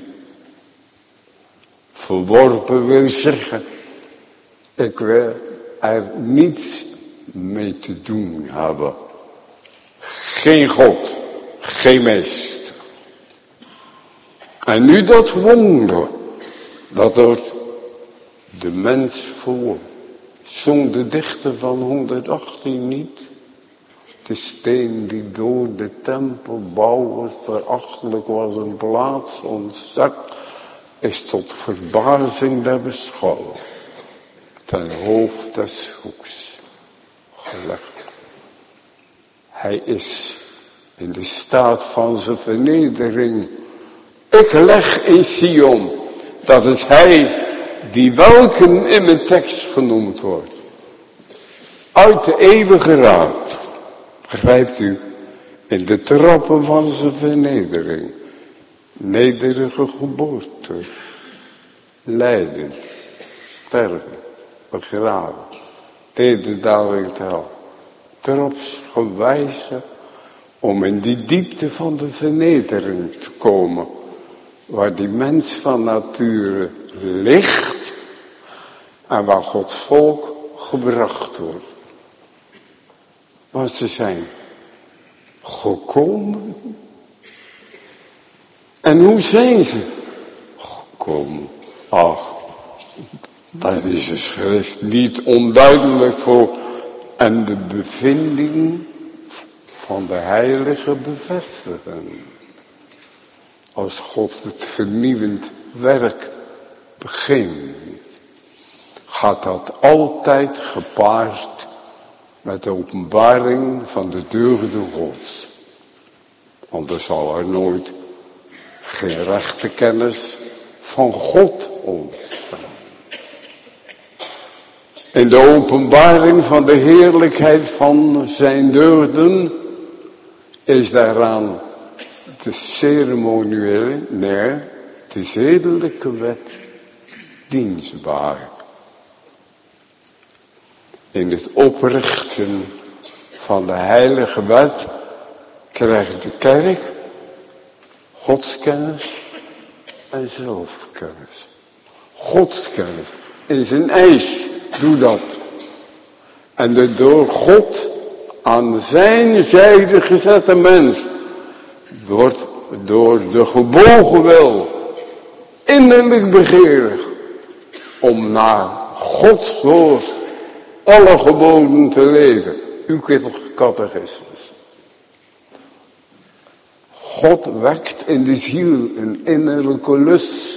Verworpen wil zeggen, ik wil er niets mee te doen hebben. Geen God, geen meester. En nu dat wonder, dat er de mens voor, zong de dichter van 118 niet. De steen die door de tempelbouwers verachtelijk was een plaats ontzet, is tot verbazing der beschouwer ten hoofd des hoeks gelegd. Hij is in de staat van zijn vernedering. Ik leg in Sion, dat is hij die welken in mijn tekst genoemd wordt. Uit de eeuwige raad, begrijpt u, in de trappen van zijn vernedering. Nederige geboorte, lijden, sterven, begraven, nederdaling te hel. Trapsgewijze om in die diepte van de vernedering te komen, waar die mens van nature ligt en waar Gods volk gebracht wordt. Want ze zijn gekomen. En hoe zijn ze gekomen? Ach, daar is de schrift niet onduidelijk voor. En de bevinding van de heilige bevestigen. Als God het vernieuwend werk begint, gaat dat altijd gepaard met de openbaring van de deugden Gods. Anders zal er nooit geen rechte kennis van God ontstaan. In de openbaring van de heerlijkheid van zijn deugden is daaraan de ceremoniële, nee, de zedelijke wet dienstbaar. In het oprichten van de heilige wet krijgt de kerk godskennis en zelfkennis. Godskennis is een eis, doe dat. En de door God aan zijn zijde gezette mens wordt door de gebogen wil innerlijk begeerig om naar Gods woord alle geboden te leven. Uw catechismus. God wekt in de ziel een innerlijke lust.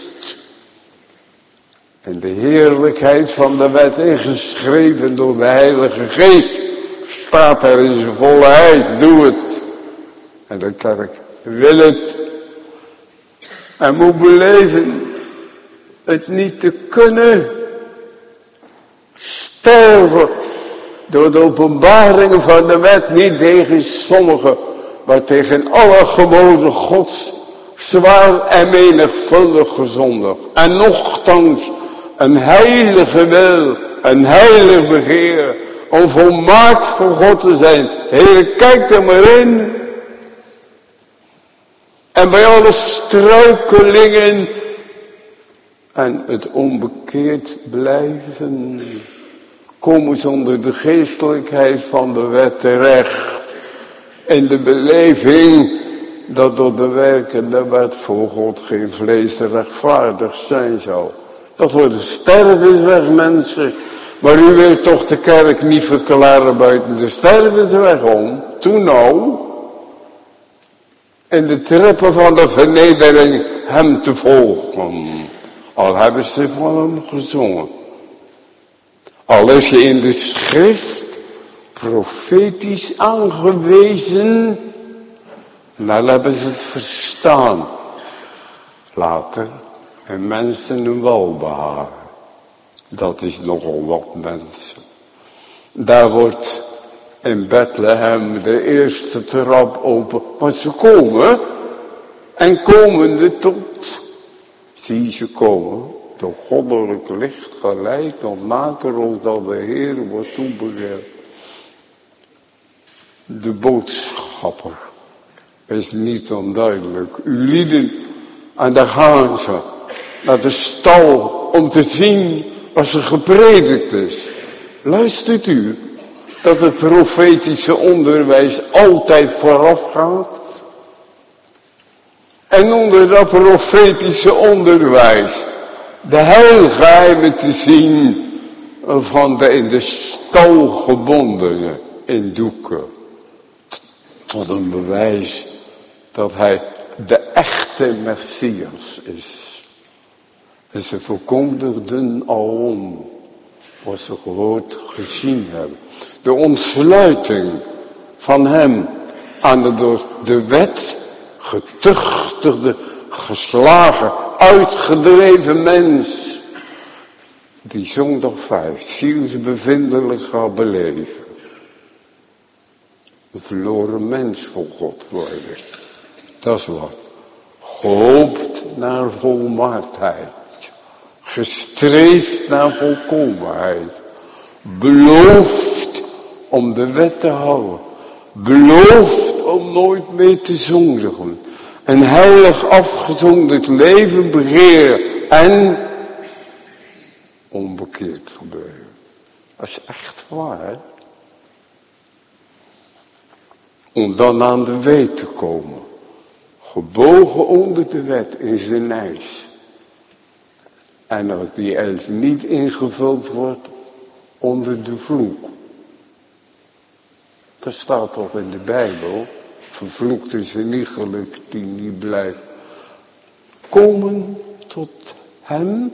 En de heerlijkheid van de wet ingeschreven door de Heilige Geest staat er in zijn volle ijs. Doe het. En de kerk wil het. En moet beleven het niet te kunnen. Sterven door de openbaringen van de wet, niet tegen sommigen, maar tegen alle geboden Gods, zwaar en menigvuldig gezondigd. En nochtans een heilige wil, een heilig begeer, om volmaakt voor God te zijn. Heer, kijk er maar in. En bij alle struikelingen en het onbekeerd blijven, komen ze onder de geestelijkheid van de wet terecht. In de beleving dat door de werken der wet voor God geen vlees rechtvaardig zijn zou. Dat voor de stervensweg, mensen. Maar u wilt toch de kerk niet verklaren buiten de stervensweg om? Toen nou. In de treppen van de vernedering hem te volgen. Al hebben ze van hem gezongen. Al is je in de schrift profetisch aangewezen. Dan hebben ze het verstaan. Later. En mensen een welbehagen. Dat is nogal wat mensen. Daar wordt in Bethlehem de eerste trap open. Want ze komen. En komende tot Zie ze komen, door goddelijk licht geleid, dan maken ons dat de Heer wordt toebereid. De boodschapper is niet onduidelijk. U lieden, en daar gaan ze, naar de stal om te zien wat er gepredikt is. Luistert u dat het profetische onderwijs altijd vooraf gaat? En onder dat profetische onderwijs de heilgeheimen te zien van de in de stal gebondenen in doeken. Tot een bewijs dat hij de echte Messias is. En ze verkondigden alom wat ze gehoord, gezien hebben. De ontsluiting van hem aan de door de wet getuchtigde, geslagen, uitgedreven mens. Die zondag 5 zielsbevindelijk gaat beleven. Een verloren mens voor God worden. Dat is wat. Gehoopt naar volmaaktheid. Gestreefd naar volkomenheid. Beloofd om de wet te houden. Beloofd om nooit meer te zondigen. Een heilig afgezonderd leven begeren. En onbekeerd gebeuren. Dat is echt waar, hè? Om dan aan de weet te komen. Gebogen onder de wet in zijn eis. En als die eis niet ingevuld wordt onder de vloek. Dat staat toch in de Bijbel. Vervloekt is een iegelijk die niet blijft. Komen tot hem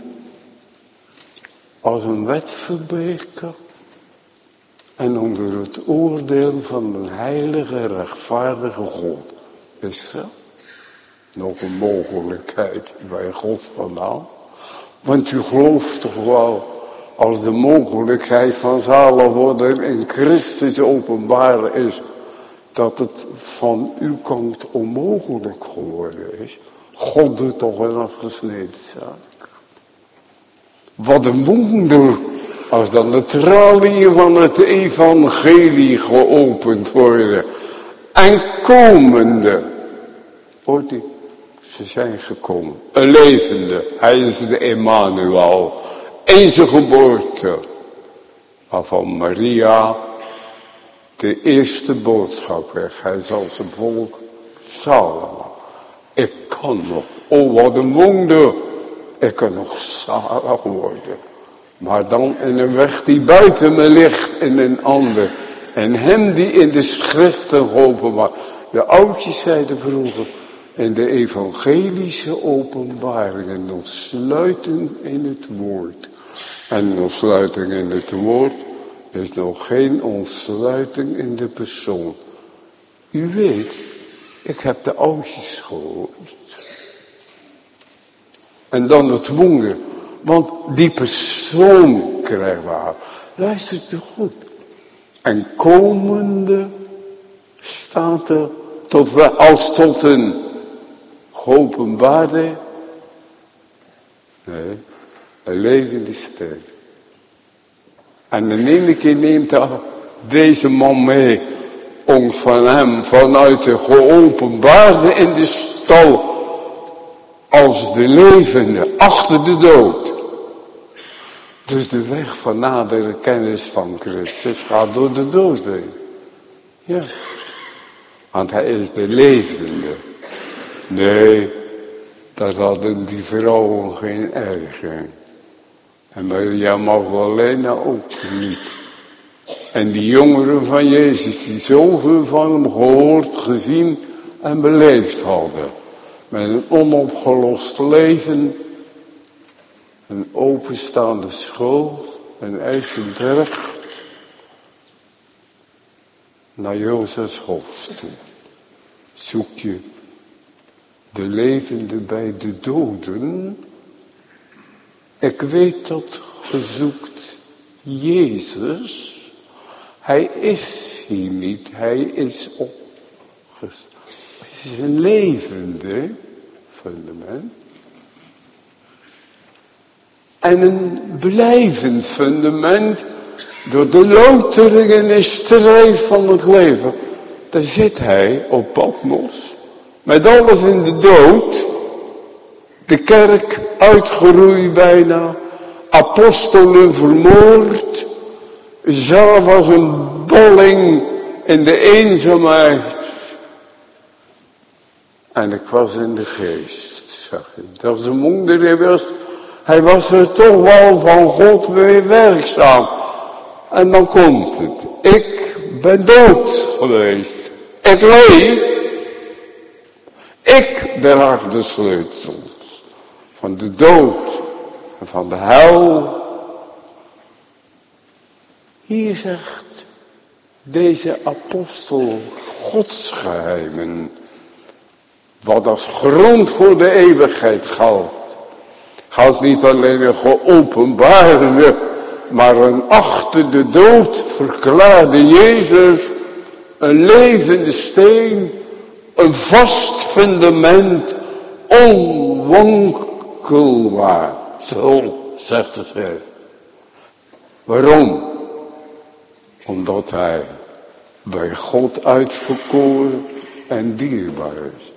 als een wetverbreker. En onder het oordeel van een heilige, rechtvaardige God. Is er nog een mogelijkheid bij God vandaan? Want u gelooft toch wel, als de mogelijkheid van zalig worden in Christus openbaar is, dat het van uw kant onmogelijk geworden is. God doet toch een afgesneden zaak. Wat een wonder, als dan de traliën van het evangelie geopend worden. En komende, hoort u, ze zijn gekomen. Een levende, hij is de Emmanuel. In zijn geboorte, waarvan Maria de eerste boodschap kreeg. Hij zal zijn volk zalig maken. Ik kan nog, oh wat een wonder, ik kan nog zalig worden. Maar dan in een weg die buiten me ligt in een ander. En hem die in de schriften geopenbaard. De oudjes zeiden vroeger, in de evangelische openbaringen, ontsluiting in het woord. En ontsluiting in het woord is nog geen ontsluiting in de persoon. U weet, ik heb de oudjes gehoord. En dan het wonder, want die persoon krijgen we. Luistert u goed. En komende staat er als tot een geopenbaarde, nee, een levende ster. En in ene keer neemt deze man mee ons van hem vanuit de geopenbaarde in de stal als de levende achter de dood. Dus de weg van nadere kennis van Christus gaat door de dood heen. Ja. Want hij is de levende. Nee, dat hadden die vrouwen geen erg in. En Maria Magdalena ook niet. En die jongeren van Jezus die zoveel van hem gehoord, gezien en beleefd hadden. Met een onopgelost leven, een openstaande schuld, een eisend recht. Naar Jozefs hof toe. Zoek je de levende bij de doden. Ik weet dat ge zoekt Jezus. Hij is hier niet, hij is opgestaan. Hij is een levende fundament. En een blijvend fundament door de louteringen en strijd van het leven. Daar zit hij op Patmos. Met alles in de dood. De kerk uitgeroeid bijna. Apostelen vermoord. Zelf als een balling in de eenzaamheid. En ik was in de geest, zag ik. Dat is een wonder. Hij was er toch wel van God weer werkzaam. En dan komt het. Ik ben dood geweest. Ik leef. Ik draag de sleutels van de dood en van de hel. Hier zegt deze apostel godsgeheimen, wat als grond voor de eeuwigheid geldt. Geldt niet alleen een geopenbaarde, maar een achter de dood verklaarde Jezus, een levende steen, een vast fundament, onwankelbaar. Zo zegt het schrift. Waarom? Omdat hij bij God uitverkoren en dierbaar is.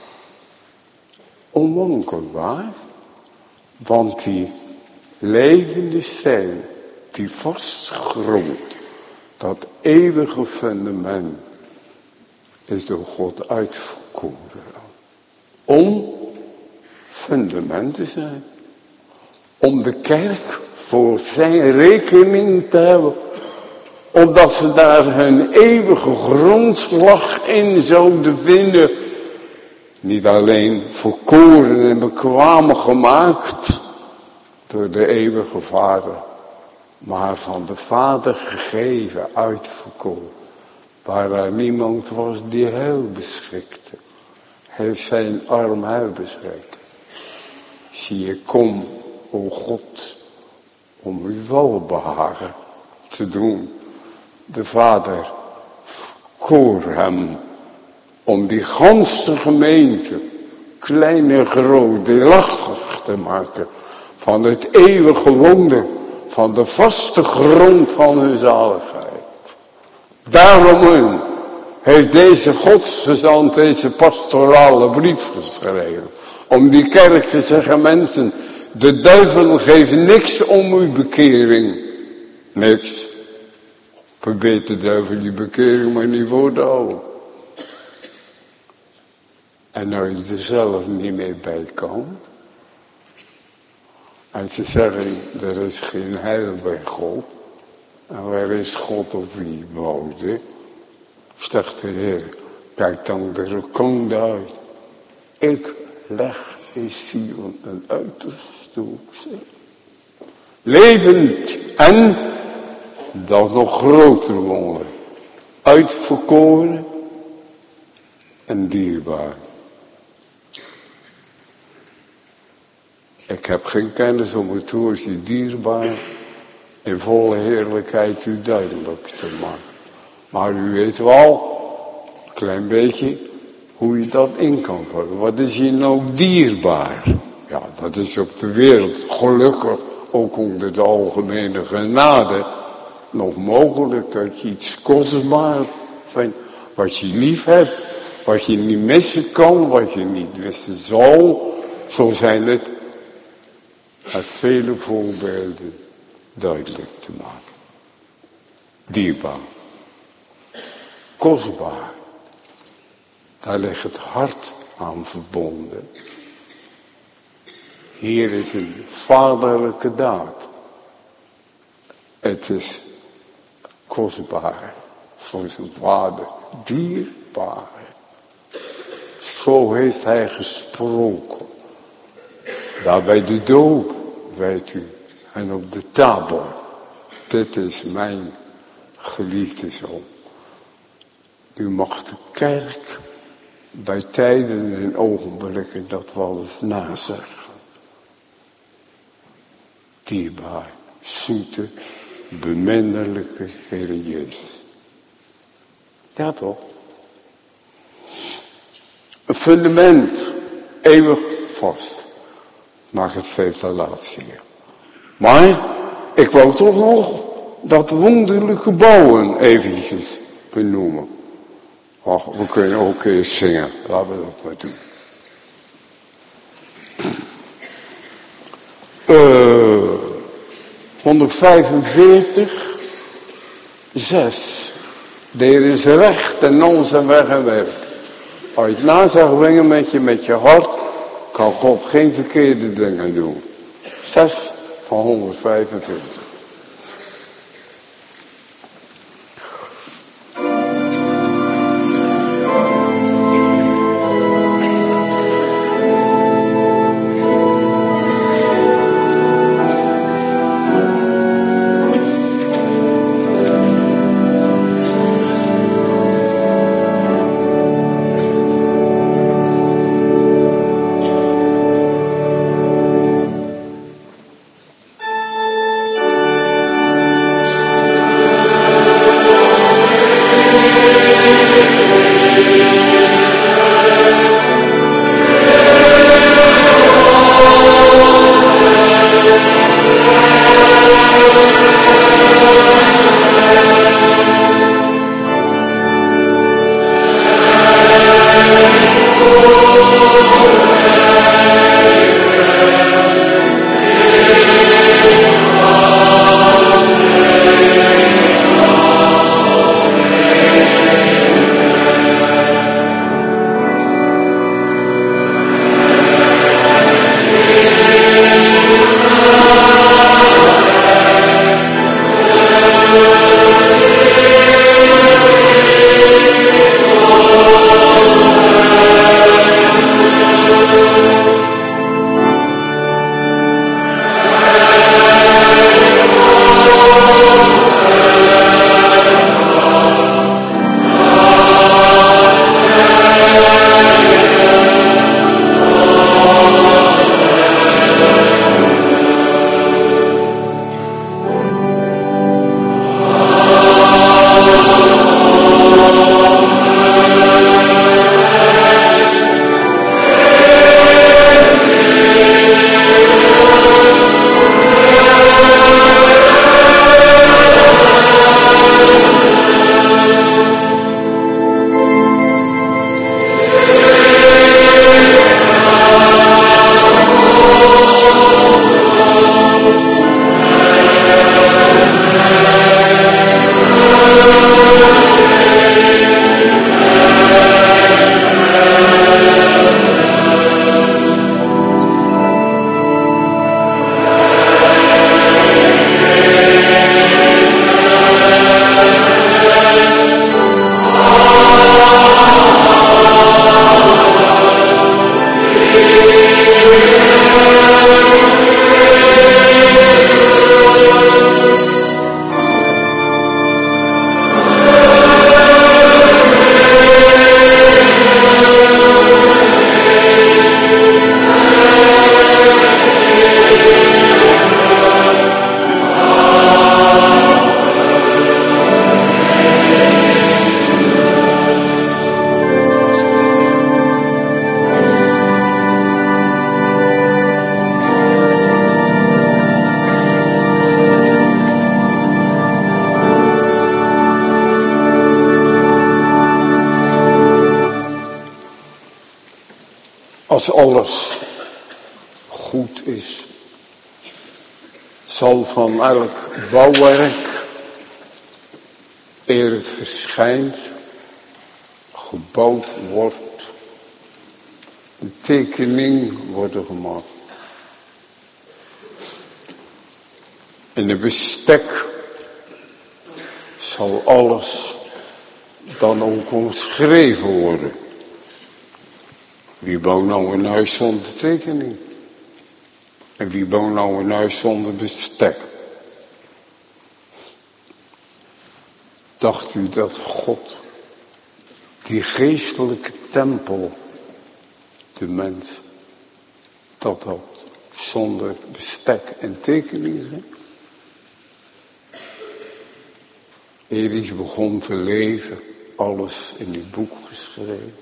Onwankelbaar, want die levende steen, die vastgrond, dat eeuwige fundament, is door God uitverkoren. Om fundament te zijn. Om de kerk voor zijn rekening te hebben. Omdat ze daar hun eeuwige grondslag in zouden vinden. Niet alleen verkoren en bekwaam gemaakt door de eeuwige Vader. Maar van de Vader gegeven, uitverkoren. Waar er niemand was die heil beschikte. Heeft zijn arm heil beschikt. Zie je, kom, o God, om uw welbehagen te doen. De Vader verkoor hem om die ganse gemeente, klein en groot, deelachtig te maken van het eeuwige wonder, van de vaste grond van hun zaligheid. Daarom heeft deze godsgezant deze pastorale brief geschreven. Om die kerk te zeggen, mensen, de duivel geeft niks om uw bekering. Niks. Probeert de duivel die bekering maar niet voor te houden. En als je er zelf niet meer bij kan. En ze zeggen, er is geen heil bij God. En waar is God op wie woonde? Zegt de Heer, kijk dan de rokonde uit. Ik leg in Sion een uiterste hoekse. Levend en, dat nog groter wonder, uitverkoren en dierbaar. Ik heb geen kennis om het woordje dierbaar in volle heerlijkheid u duidelijk te maken. Maar u weet wel, een klein beetje, hoe je dat in kan vullen. Wat is hier nou dierbaar? Ja, dat is op de wereld gelukkig, ook onder de algemene genade, nog mogelijk dat je iets kostbaar vindt. Wat je lief hebt, wat je niet missen kan, wat je niet missen zal. Zo zijn het uit vele voorbeelden duidelijk te maken. Dierbaar. Kostbaar. Daar ligt het hart aan verbonden. Hier is een vaderlijke daad. Het is kostbaar voor zijn vader. Dierbaar. Zo heeft hij gesproken. Daar bij de doop, weet u. En op de Tabor. Dit is mijn geliefde zoon. U mag de kerk bij tijden en ogenblikken dat wel eens nazeggen. Dierbaar, zoete, beminnelijke Heer Jezus. Ja toch? Een fundament, eeuwig vast. Maak het veel te laat zien. Maar ik wou toch nog dat wonderlijke bouwen eventjes benoemen. Ach, we kunnen ook eens zingen. Laten we dat maar doen. 145, 6. Er is recht en onze weg en werk. Als je het nazag brengen met je hart, kan God geen verkeerde dingen doen. 6 van 145. Als alles goed is, zal van elk bouwwerk, eer het verschijnt, gebouwd wordt, een tekening worden gemaakt. In de bestek zal alles dan ook omschreven worden. Wie bouwt nou een huis zonder tekening? En wie bouwt nou een huis zonder bestek? Dacht u dat God die geestelijke tempel, de mens, dat zonder bestek en tekening ging? Eer hij begon te leven, alles in uw boek geschreven.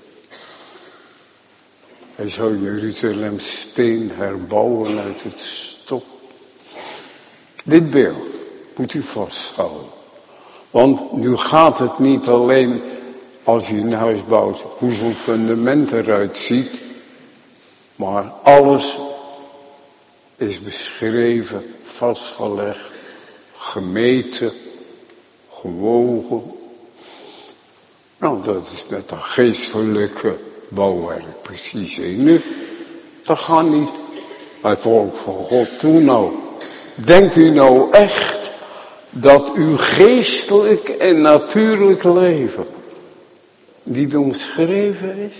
Hij zou Jeruzalem steen herbouwen uit het stof. Dit beeld moet u vasthouden. Want nu gaat het niet alleen als u een huis bouwt hoe zo'n fundament eruit ziet. Maar alles is beschreven, vastgelegd, gemeten, gewogen. Nou, dat is met dat geestelijke bouwwerk precies enig. Dat gaat niet bij volk van God toe nou. Denkt u nou echt dat uw geestelijk en natuurlijk leven niet omschreven is?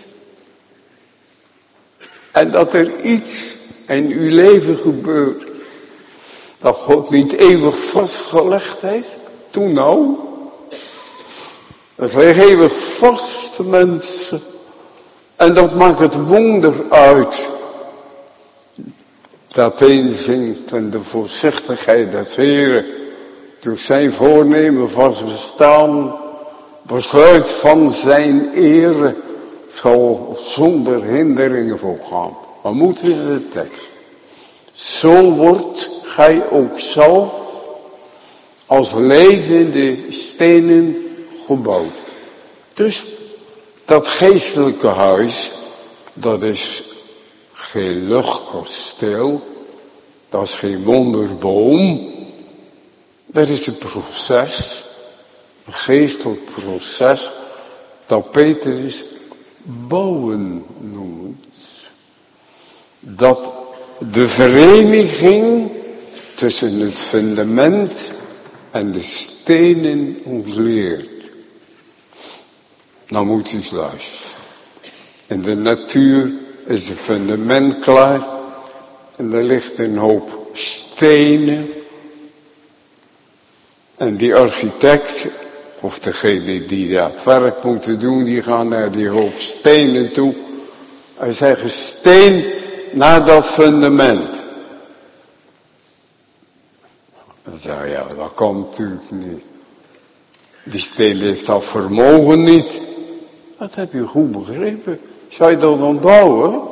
En dat er iets in uw leven gebeurt dat God niet eeuwig vastgelegd heeft? Toen nou. Het ligt eeuwig vast, mensen. En dat maakt het wonder uit. Dat een zingt en de voorzichtigheid des Heren door zijn voornemen vast bestaan, besluit van zijn ere zal zonder hinderingen voorgaan. Maar moeten we in de tekst. Zo wordt gij ook zelf als levende stenen gebouwd. Dus dat geestelijke huis, dat is geen luchtkasteel, dat is geen wonderboom. Dat is een proces, een geestelijk proces, dat Petrus bouwen noemt. Dat de vereniging tussen het fundament en de stenen ons leert. Nou moet u eens luisteren. In de natuur is het fundament klaar en er ligt een hoop stenen. En die architect, of degene die dat werk moeten doen, die gaan naar die hoop stenen toe. Hij zegt, steen naar dat fundament. Dan zeg je, ja, dat kan natuurlijk niet. Die steen heeft dat vermogen niet. Dat heb je goed begrepen. Zou je dat onthouden?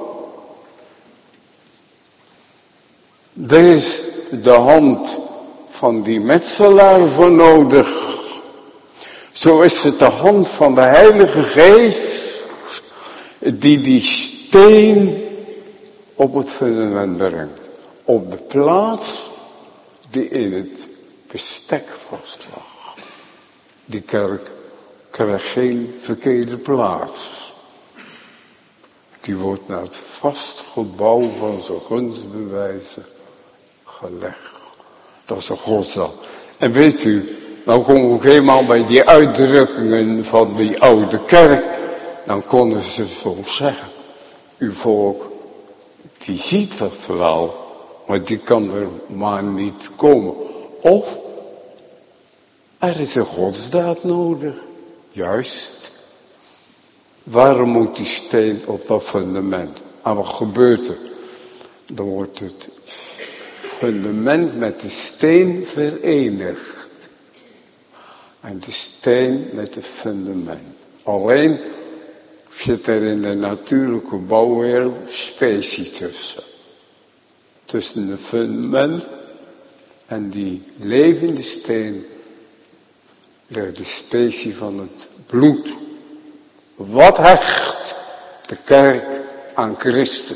Er is de hand van die metselaar voor nodig. Zo is het de hand van de Heilige Geest die steen op het fundament brengt. Op de plaats die in het bestek vast lag. Die kerk krijgt geen verkeerde plaats. Die wordt naar het vast gebouw van zijn gunstbewijzen gelegd. Dat is een godsdaad. En weet u, nou kom ik helemaal bij die uitdrukkingen van die oude kerk. Dan konden ze zo zeggen. Uw volk, die ziet dat wel, maar die kan er maar niet komen. Of, er is een godsdaad nodig. Juist. Waarom moet die steen op dat fundament? En wat gebeurt er? Dan wordt het fundament met de steen verenigd. En de steen met het fundament. Alleen zit er in de natuurlijke bouwwereld specie tussen. Tussen het fundament en die levende steen ligt de specie van het bloed. Wat hecht de kerk aan Christus?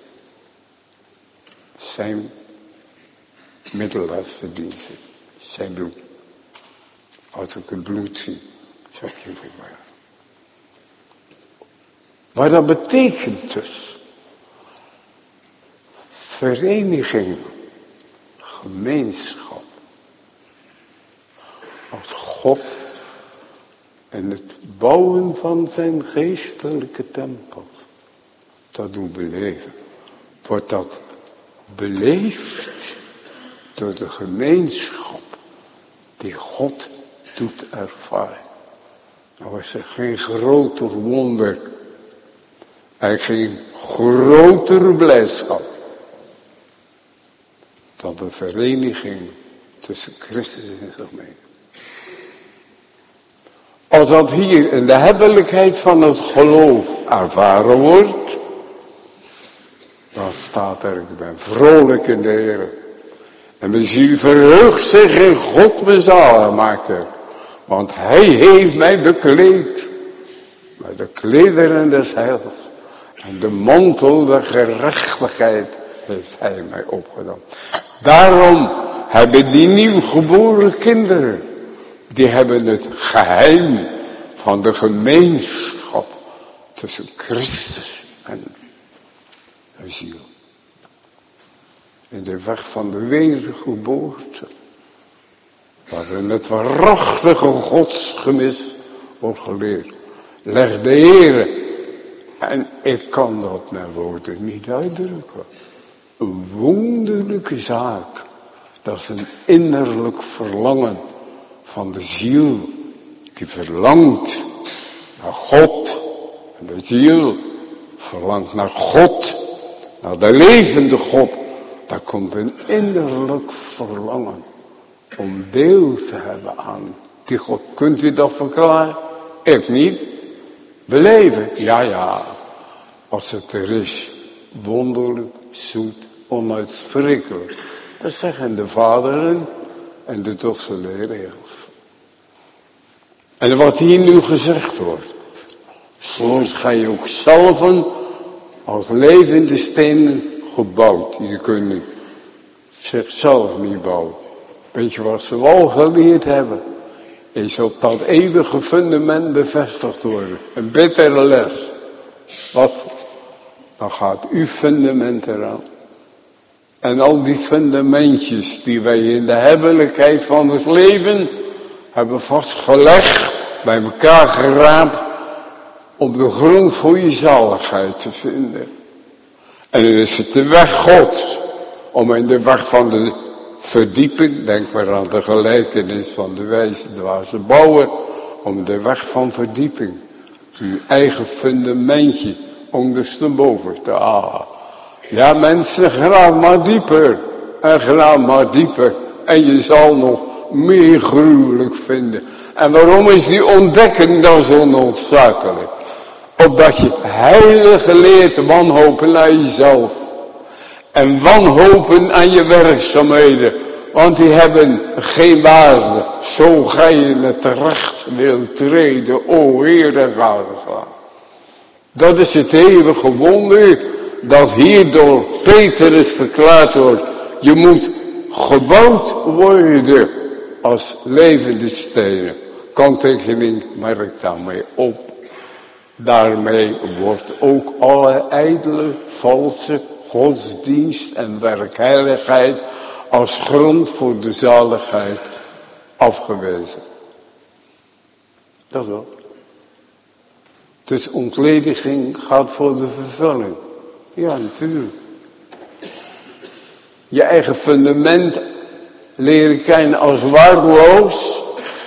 Zijn middelaarverdiensten, zijn bloed. Als ik het bloed zie, zeg je voor mij. Maar dat betekent dus vereniging, gemeenschap. Als God en het bouwen van zijn geestelijke tempel dat doet beleven. Wordt dat beleefd door de gemeenschap die God doet ervaren. Nou is er geen groter wonder en geen grotere blijdschap dan de vereniging tussen Christus en zijn gemeente. Als dat hier in de hebbelijkheid van het geloof ervaren wordt, dan staat er, ik ben vrolijk in de Heer. En mijn ziel verheugt zich in God mijn zaligmaker. Want hij heeft mij bekleed met de klederen des heils. En de mantel der gerechtigheid heeft hij mij opgedaan. Daarom hebben die nieuwgeboren kinderen, die hebben het geheim van de gemeenschap tussen Christus en de ziel. In de weg van de wedergeboorte, waarin het waarachtige godsgemis wordt geleerd, legt de Heer, en ik kan dat met woorden niet uitdrukken, een wonderlijke zaak. Dat is een innerlijk verlangen van de ziel, die verlangt naar God. En de ziel verlangt naar God, naar de levende God. Daar komt een innerlijk verlangen om deel te hebben aan die God. Kunt u dat verklaren? Ik niet. Beleven? Ja. Als het er is. Wonderlijk, zoet, onuitsprekelijk. Dat zeggen de vaderen en de dosseleregels. En wat hier nu gezegd wordt. Soms ga je ook zelf als levende stenen gebouwd. Die kunnen zichzelf niet bouwen. Weet je wat ze wel geleerd hebben? Is op dat eeuwige fundament bevestigd worden. Een bittere les. Wat? Dan gaat uw fundament eraan. En al die fundamentjes die wij in de hebbelijkheid van het leven hebben vastgelegd, bij elkaar geraapt, om de grond voor je zaligheid te vinden. En dan is het de weg Gods, om in de weg van de verdieping, denk maar aan de gelijkenis van de wijze dwaze bouwer, om de weg van verdieping, uw eigen fundamentje ondersteboven te halen. Ja mensen, graaf maar dieper, en graaf maar dieper, en je zal nog meer gruwelijk vinden. En waarom is die ontdekking dan zo noodzakelijk? Opdat je heilig leert wanhopen aan jezelf. En wanhopen aan je werkzaamheden. Want die hebben geen waarde. Zo ga je het terecht wil treden. O Heer, en ga er gaan. Dat is het eeuwige wonder. Dat hier door Petrus verklaard wordt. Je moet gebouwd worden. Als levende stenen. Kanttekening merk daarmee op. Daarmee wordt ook alle ijdele, valse godsdienst en werkheiligheid als grond voor de zaligheid afgewezen. Dat is wel. Dus ontlediging gaat voor de vervulling. Ja, natuurlijk. Je eigen fundament leren kennen als waardeloos.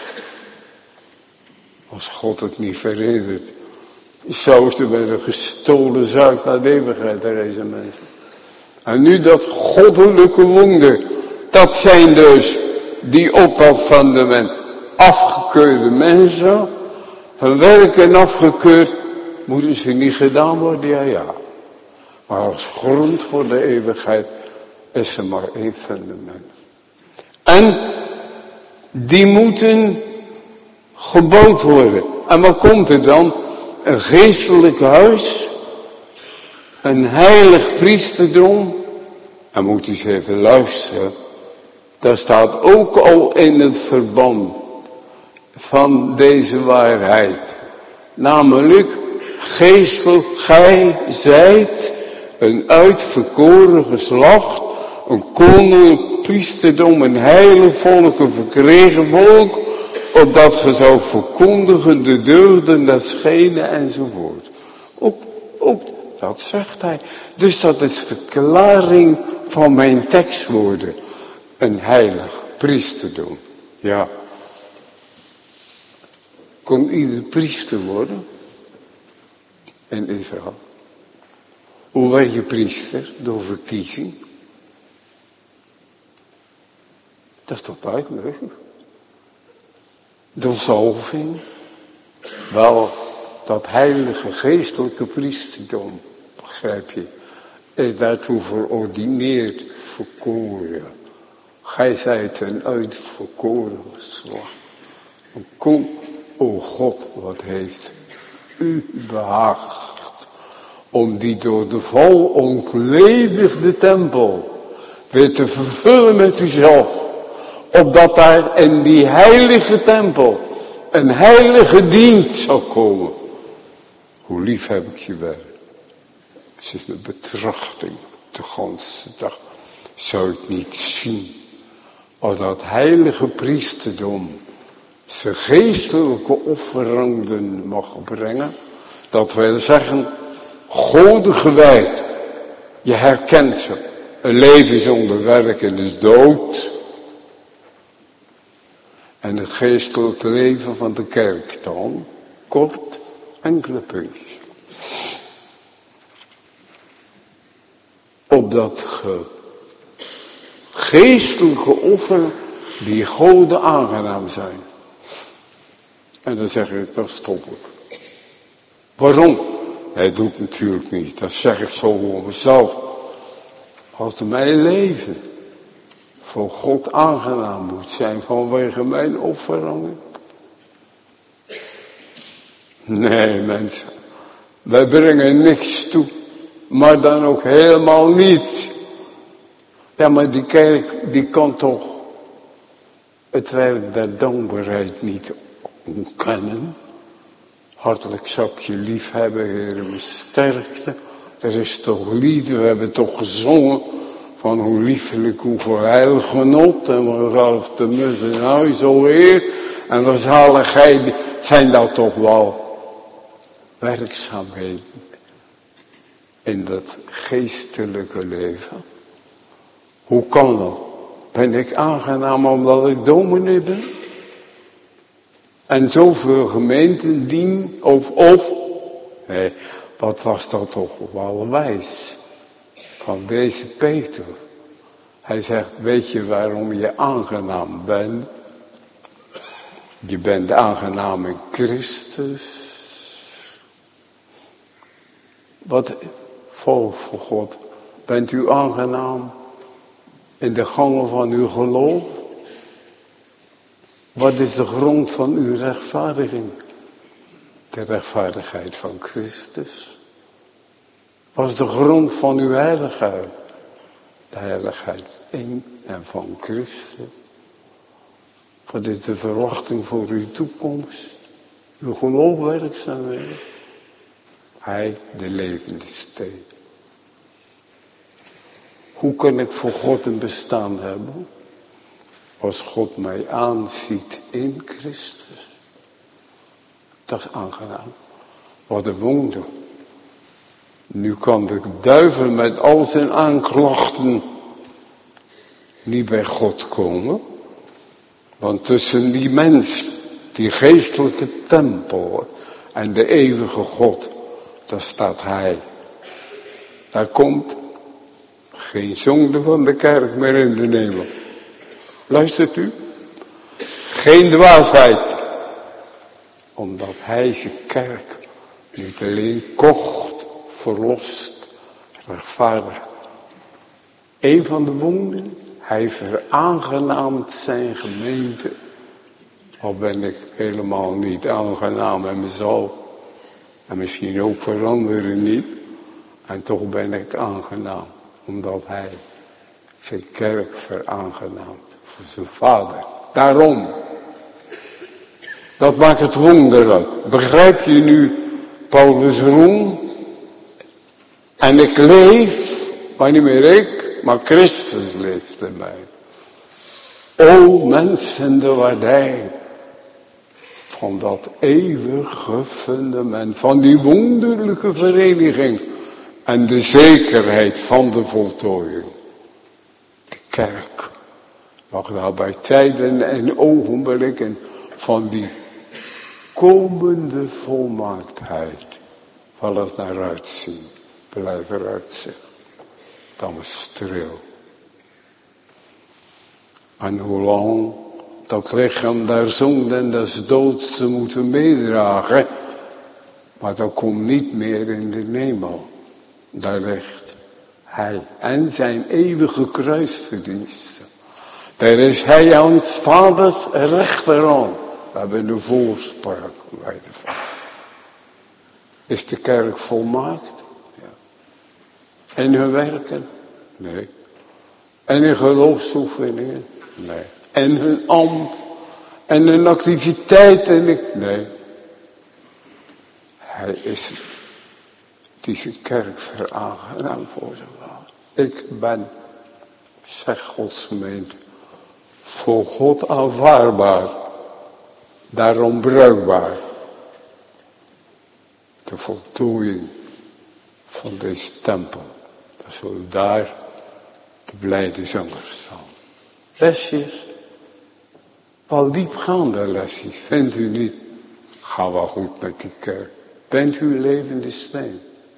Als God het niet verhindert. Zo is er met een gestolen zuid naar de eeuwigheid, deze mensen. En nu dat goddelijke wonder. Dat zijn dus die op dat fundament afgekeurde mensen. Hun werken afgekeurd. Moeten ze niet gedaan worden? Ja. Maar als grond voor de eeuwigheid is er maar één fundament. En die moeten gebouwd worden. En wat komt er dan? Een geestelijk huis. Een heilig priesterdom. En moet u eens even luisteren. Daar staat ook al in het verband van deze waarheid. Namelijk, geestelijk, gij zijt een uitverkoren geslacht, een koninklijk priesterdom, een heilig volk, een verkregen volk, opdat ge zou verkondigen de deugden des schenen enzovoort. Ook dat zegt hij. Dus dat is verklaring van mijn tekstwoorden. Een heilig priesterdom. Ja. Kon ieder priester worden? In Israël. Hoe werd je priester? Door verkiezing. Dat is tot uitnodiging. Door zalving. Wel, dat heilige geestelijke priesterdom, begrijp je, is daartoe verordineerd, verkoren, gij zijt een uitverkoren geslacht. Kom, o God, wat heeft u behaagd om die door de val ontledigde tempel weer te vervullen met uzelf. Opdat daar in die heilige tempel een heilige dienst zou komen. Hoe lief heb ik je wel. Het is mijn betrachting de ganse dag. Zou ik niet zien. Als dat heilige priesterdom zijn geestelijke offeranden mag brengen. Dat wil zeggen, Gode gewijd. Je herkent ze. Een leven zonder werken is dood. En het geestelijke leven van de kerk dan, kort, enkele puntjes. Opdat geestelijke offer die Gode aangenaam zijn. En dan zeg ik, dat stop ik. Waarom? Hij doet natuurlijk niet, dat zeg ik zo voor mezelf. Als mijn leven voor God aangenaam moet zijn vanwege mijn offeranden. Nee mensen, wij brengen niks toe, maar dan ook helemaal niets. Ja, maar die kerk die kan toch het werk der dankbaarheid niet ontkennen. Hartelijk zal ik je lief hebben, Heer, mijn sterkte. Er is toch liefde, we hebben toch gezongen van hoe liefelijk, hoeveel heilig genot. En wat Ralf de Mus in huis, o Heer. En wat zaligheid, zijn dat toch wel werkzaamheden in dat geestelijke leven. Hoe kan dat? Ben ik aangenaam omdat ik dominee ben? En zoveel gemeenten dien, nee, wat was dat toch wel wijs van deze Peter. Hij zegt, weet je waarom je aangenaam bent? Je bent aangenaam in Christus. Wat, volk van God, bent u aangenaam in de gangen van uw geloof? Wat is de grond van uw rechtvaardiging? De rechtvaardigheid van Christus. Wat is de grond van uw heiligheid? De heiligheid in en van Christus. Wat is de verwachting voor uw toekomst? Uw geloof werkzaamheden. Hij, de levende steen. Hoe kan ik voor God een bestaan hebben? Als God mij aanziet in Christus. Dat is aangenaam. Wat een wonder. Nu kan de duivel met al zijn aanklachten niet bij God komen. Want tussen die mens, die geestelijke tempel en de eeuwige God, daar staat hij. Daar komt geen zonde van de kerk meer in de hemel. Luistert u? Geen dwaasheid. Omdat hij zijn kerk niet alleen kocht, verlost, rechtvaardig. Een van de wonden, hij veraangenaamt zijn gemeente. Al ben ik helemaal niet aangenaam en mezelf. En misschien ook voor anderen niet. En toch ben ik aangenaam. Omdat hij zijn kerk veraangenaamt. Voor zijn vader. Daarom. Dat maakt het wonderlijk. Begrijp je nu Paulus' roem? En ik leef, maar niet meer ik, maar Christus leeft in mij. O mensen, de waardij van dat eeuwige fundament, van die wonderlijke vereniging en de zekerheid van de voltooiing. De kerk mag nou bij tijden en ogenblikken van die komende volmaaktheid wel het naar uitzien. Blijf eruit zeggen. Dan is streel. En hoe lang dat lichaam der zonde en des doods te moeten meedragen. Maar dat komt niet meer in de hemel. Daar ligt hij en zijn eeuwige kruisverdiensten. Daar is hij aan het vaders rechterhand. We hebben de voorspraak bij de Vader. Is de kerk volmaakt? Ja. En hun werken? Nee. En hun geloofsoefeningen? Nee. En hun ambt? En hun activiteiten? Nee. Hij is het. Die zijn kerk veraangenaam voor zijn Vader. Ik ben, zegt Gods gemeente, voor God aanvaardbaar. Daarom bruikbaar. De voltooiing van deze tempel. Dat zullen daar de blijde zangers staan. Lesjes. Wel diepgaande lesjes, vindt u niet? Ga wel goed met die kerk. Bent u levende steen?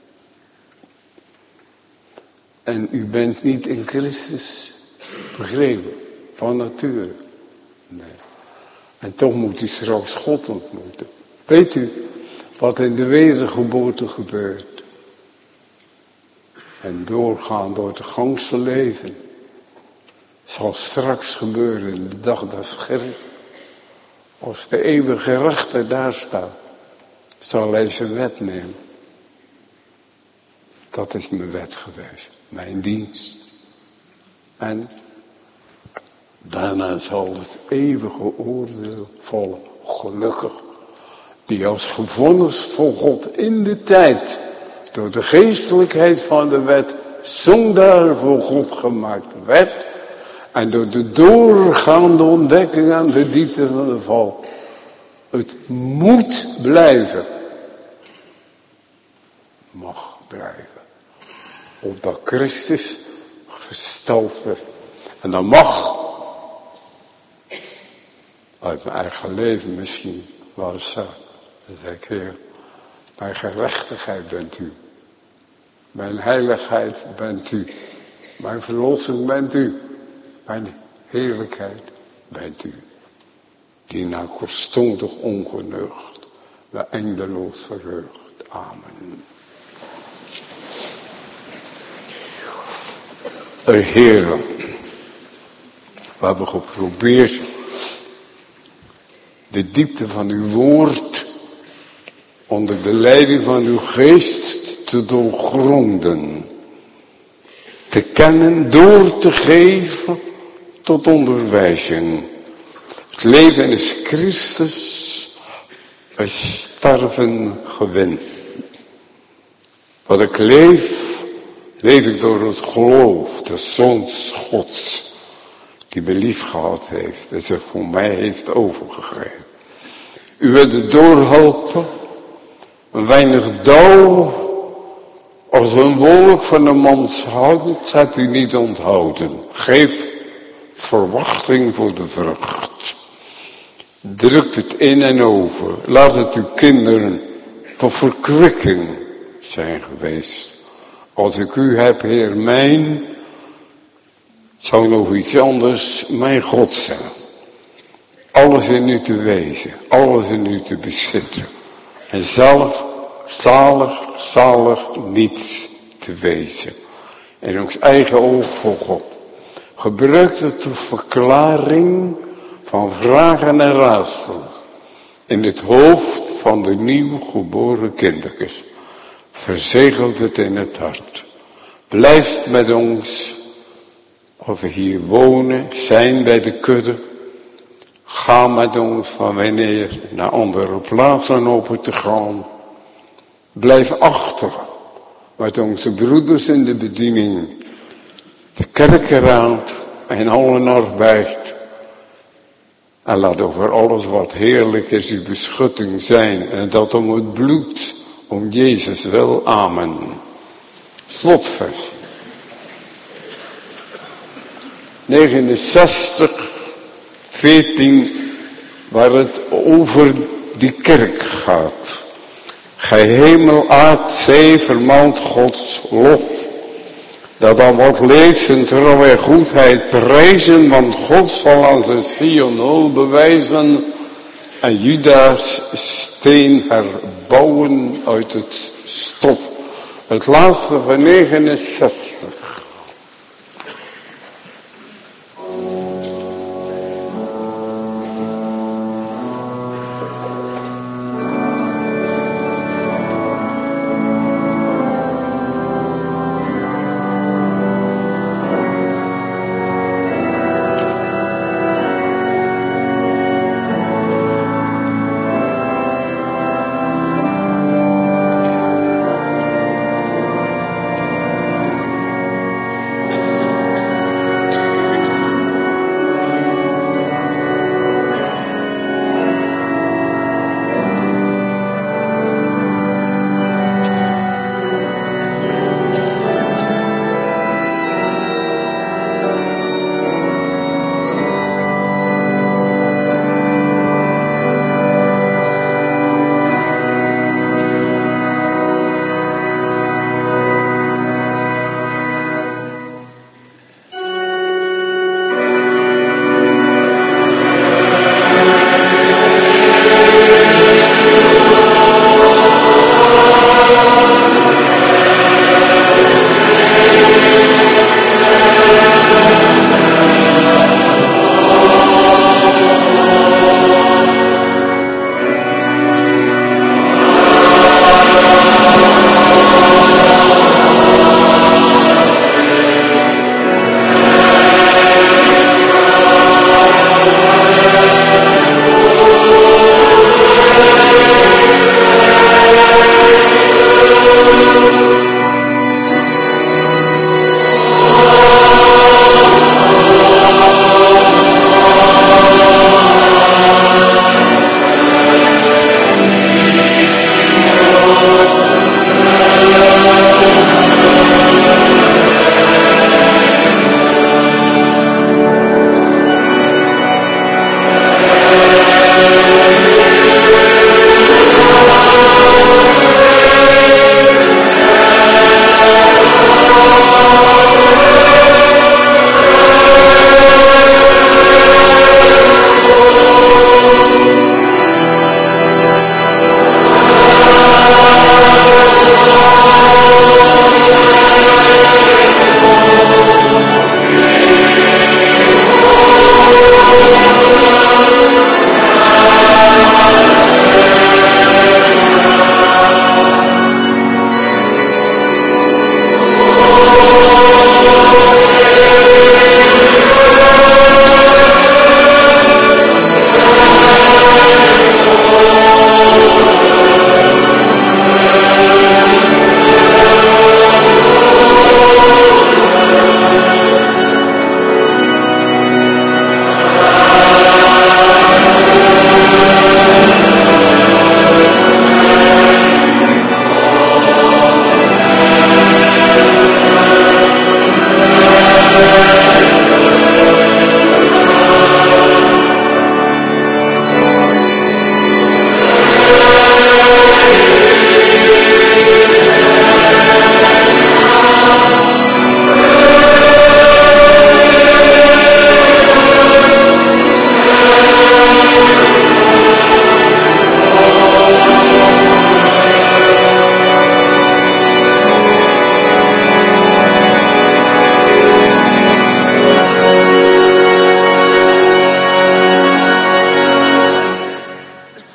En u bent niet in Christus begrepen, van nature. Nee. En toch moet u straks God ontmoeten. Weet u wat in de wedergeboorte gebeurt? En doorgaan door het gangse leven. Zal straks gebeuren de dag des gerichts. Als de eeuwige rechter daar staat, zal hij zijn wet nemen. Dat is mijn wet geweest. Mijn dienst. En daarna zal het eeuwige oordeel volgen. Gelukkig. Die als gevonnis voor God in de tijd. Door de geestelijkheid van de wet. Zondaar voor God gemaakt werd. En door de doorgaande ontdekking aan de diepte van de val. Het moet blijven. Mag blijven. Opdat Christus gesteld werd. En dan mag. Uit mijn eigen leven misschien wel eens zo. Dan zeg ik, Heer, mijn gerechtigheid bent u. Mijn heiligheid bent u. Mijn verlossing bent u. Mijn heerlijkheid bent u. Die na kortstondig ongeneugd, maar eindeloos verheugd. Amen. Heer, we hebben geprobeerd de diepte van uw woord onder de leiding van uw geest te doorgronden. Te kennen, door te geven tot onderwijzing. Het leven is Christus, het sterven gewin. Wat ik leef, leef ik door het geloof, de Zoons Gods, die me lief gehad heeft en zich voor mij heeft overgegeven. U wilt het doorhelpen, een weinig dauw, als een wolk van een mans hand, zet u niet onthouden. Geef verwachting voor de vrucht. Drukt het in en over. Laat het uw kinderen tot verkwikking zijn geweest. Als ik u heb, Heer, mijn, zou nog iets anders mijn God zijn. Alles in u te wezen, alles in u te bezitten. En zelf zalig niets te wezen. En ons eigen oog voor God. Gebruikt het de verklaring van vragen en raadselen. In het hoofd van de nieuw geboren kindertjes. Verzegelt het in het hart. Blijft met ons, of we hier wonen, zijn bij de kudde. Ga met ons van wanneer naar andere plaatsen open te gaan. Blijf achter met onze broeders in de bediening. De kerkenraad en alle arbeid. En laat over alles wat heerlijk is uw beschutting zijn. En dat om het bloed, om Jezus wil. Amen. Slotvers. 69, 14, waar het over die kerk gaat. Gij hemel, aard, zee, vermant Gods lof. Dat dan wat lezen, trouw en goedheid prijzen, want God zal aan zijn Sion bewijzen en Juda's steen herbouwen uit het stof. Het laatste van 69.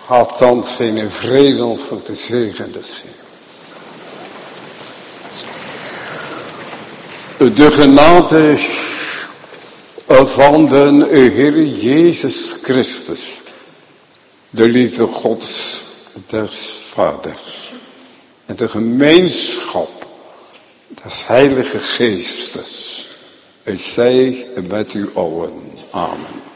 Gaat thans in vrede ons voor de zegen des Heeren. De genade van de Heer Jezus Christus, de liefde Gods des Vaders en de gemeenschap des Heilige Geestes, het zij met u allen. Amen.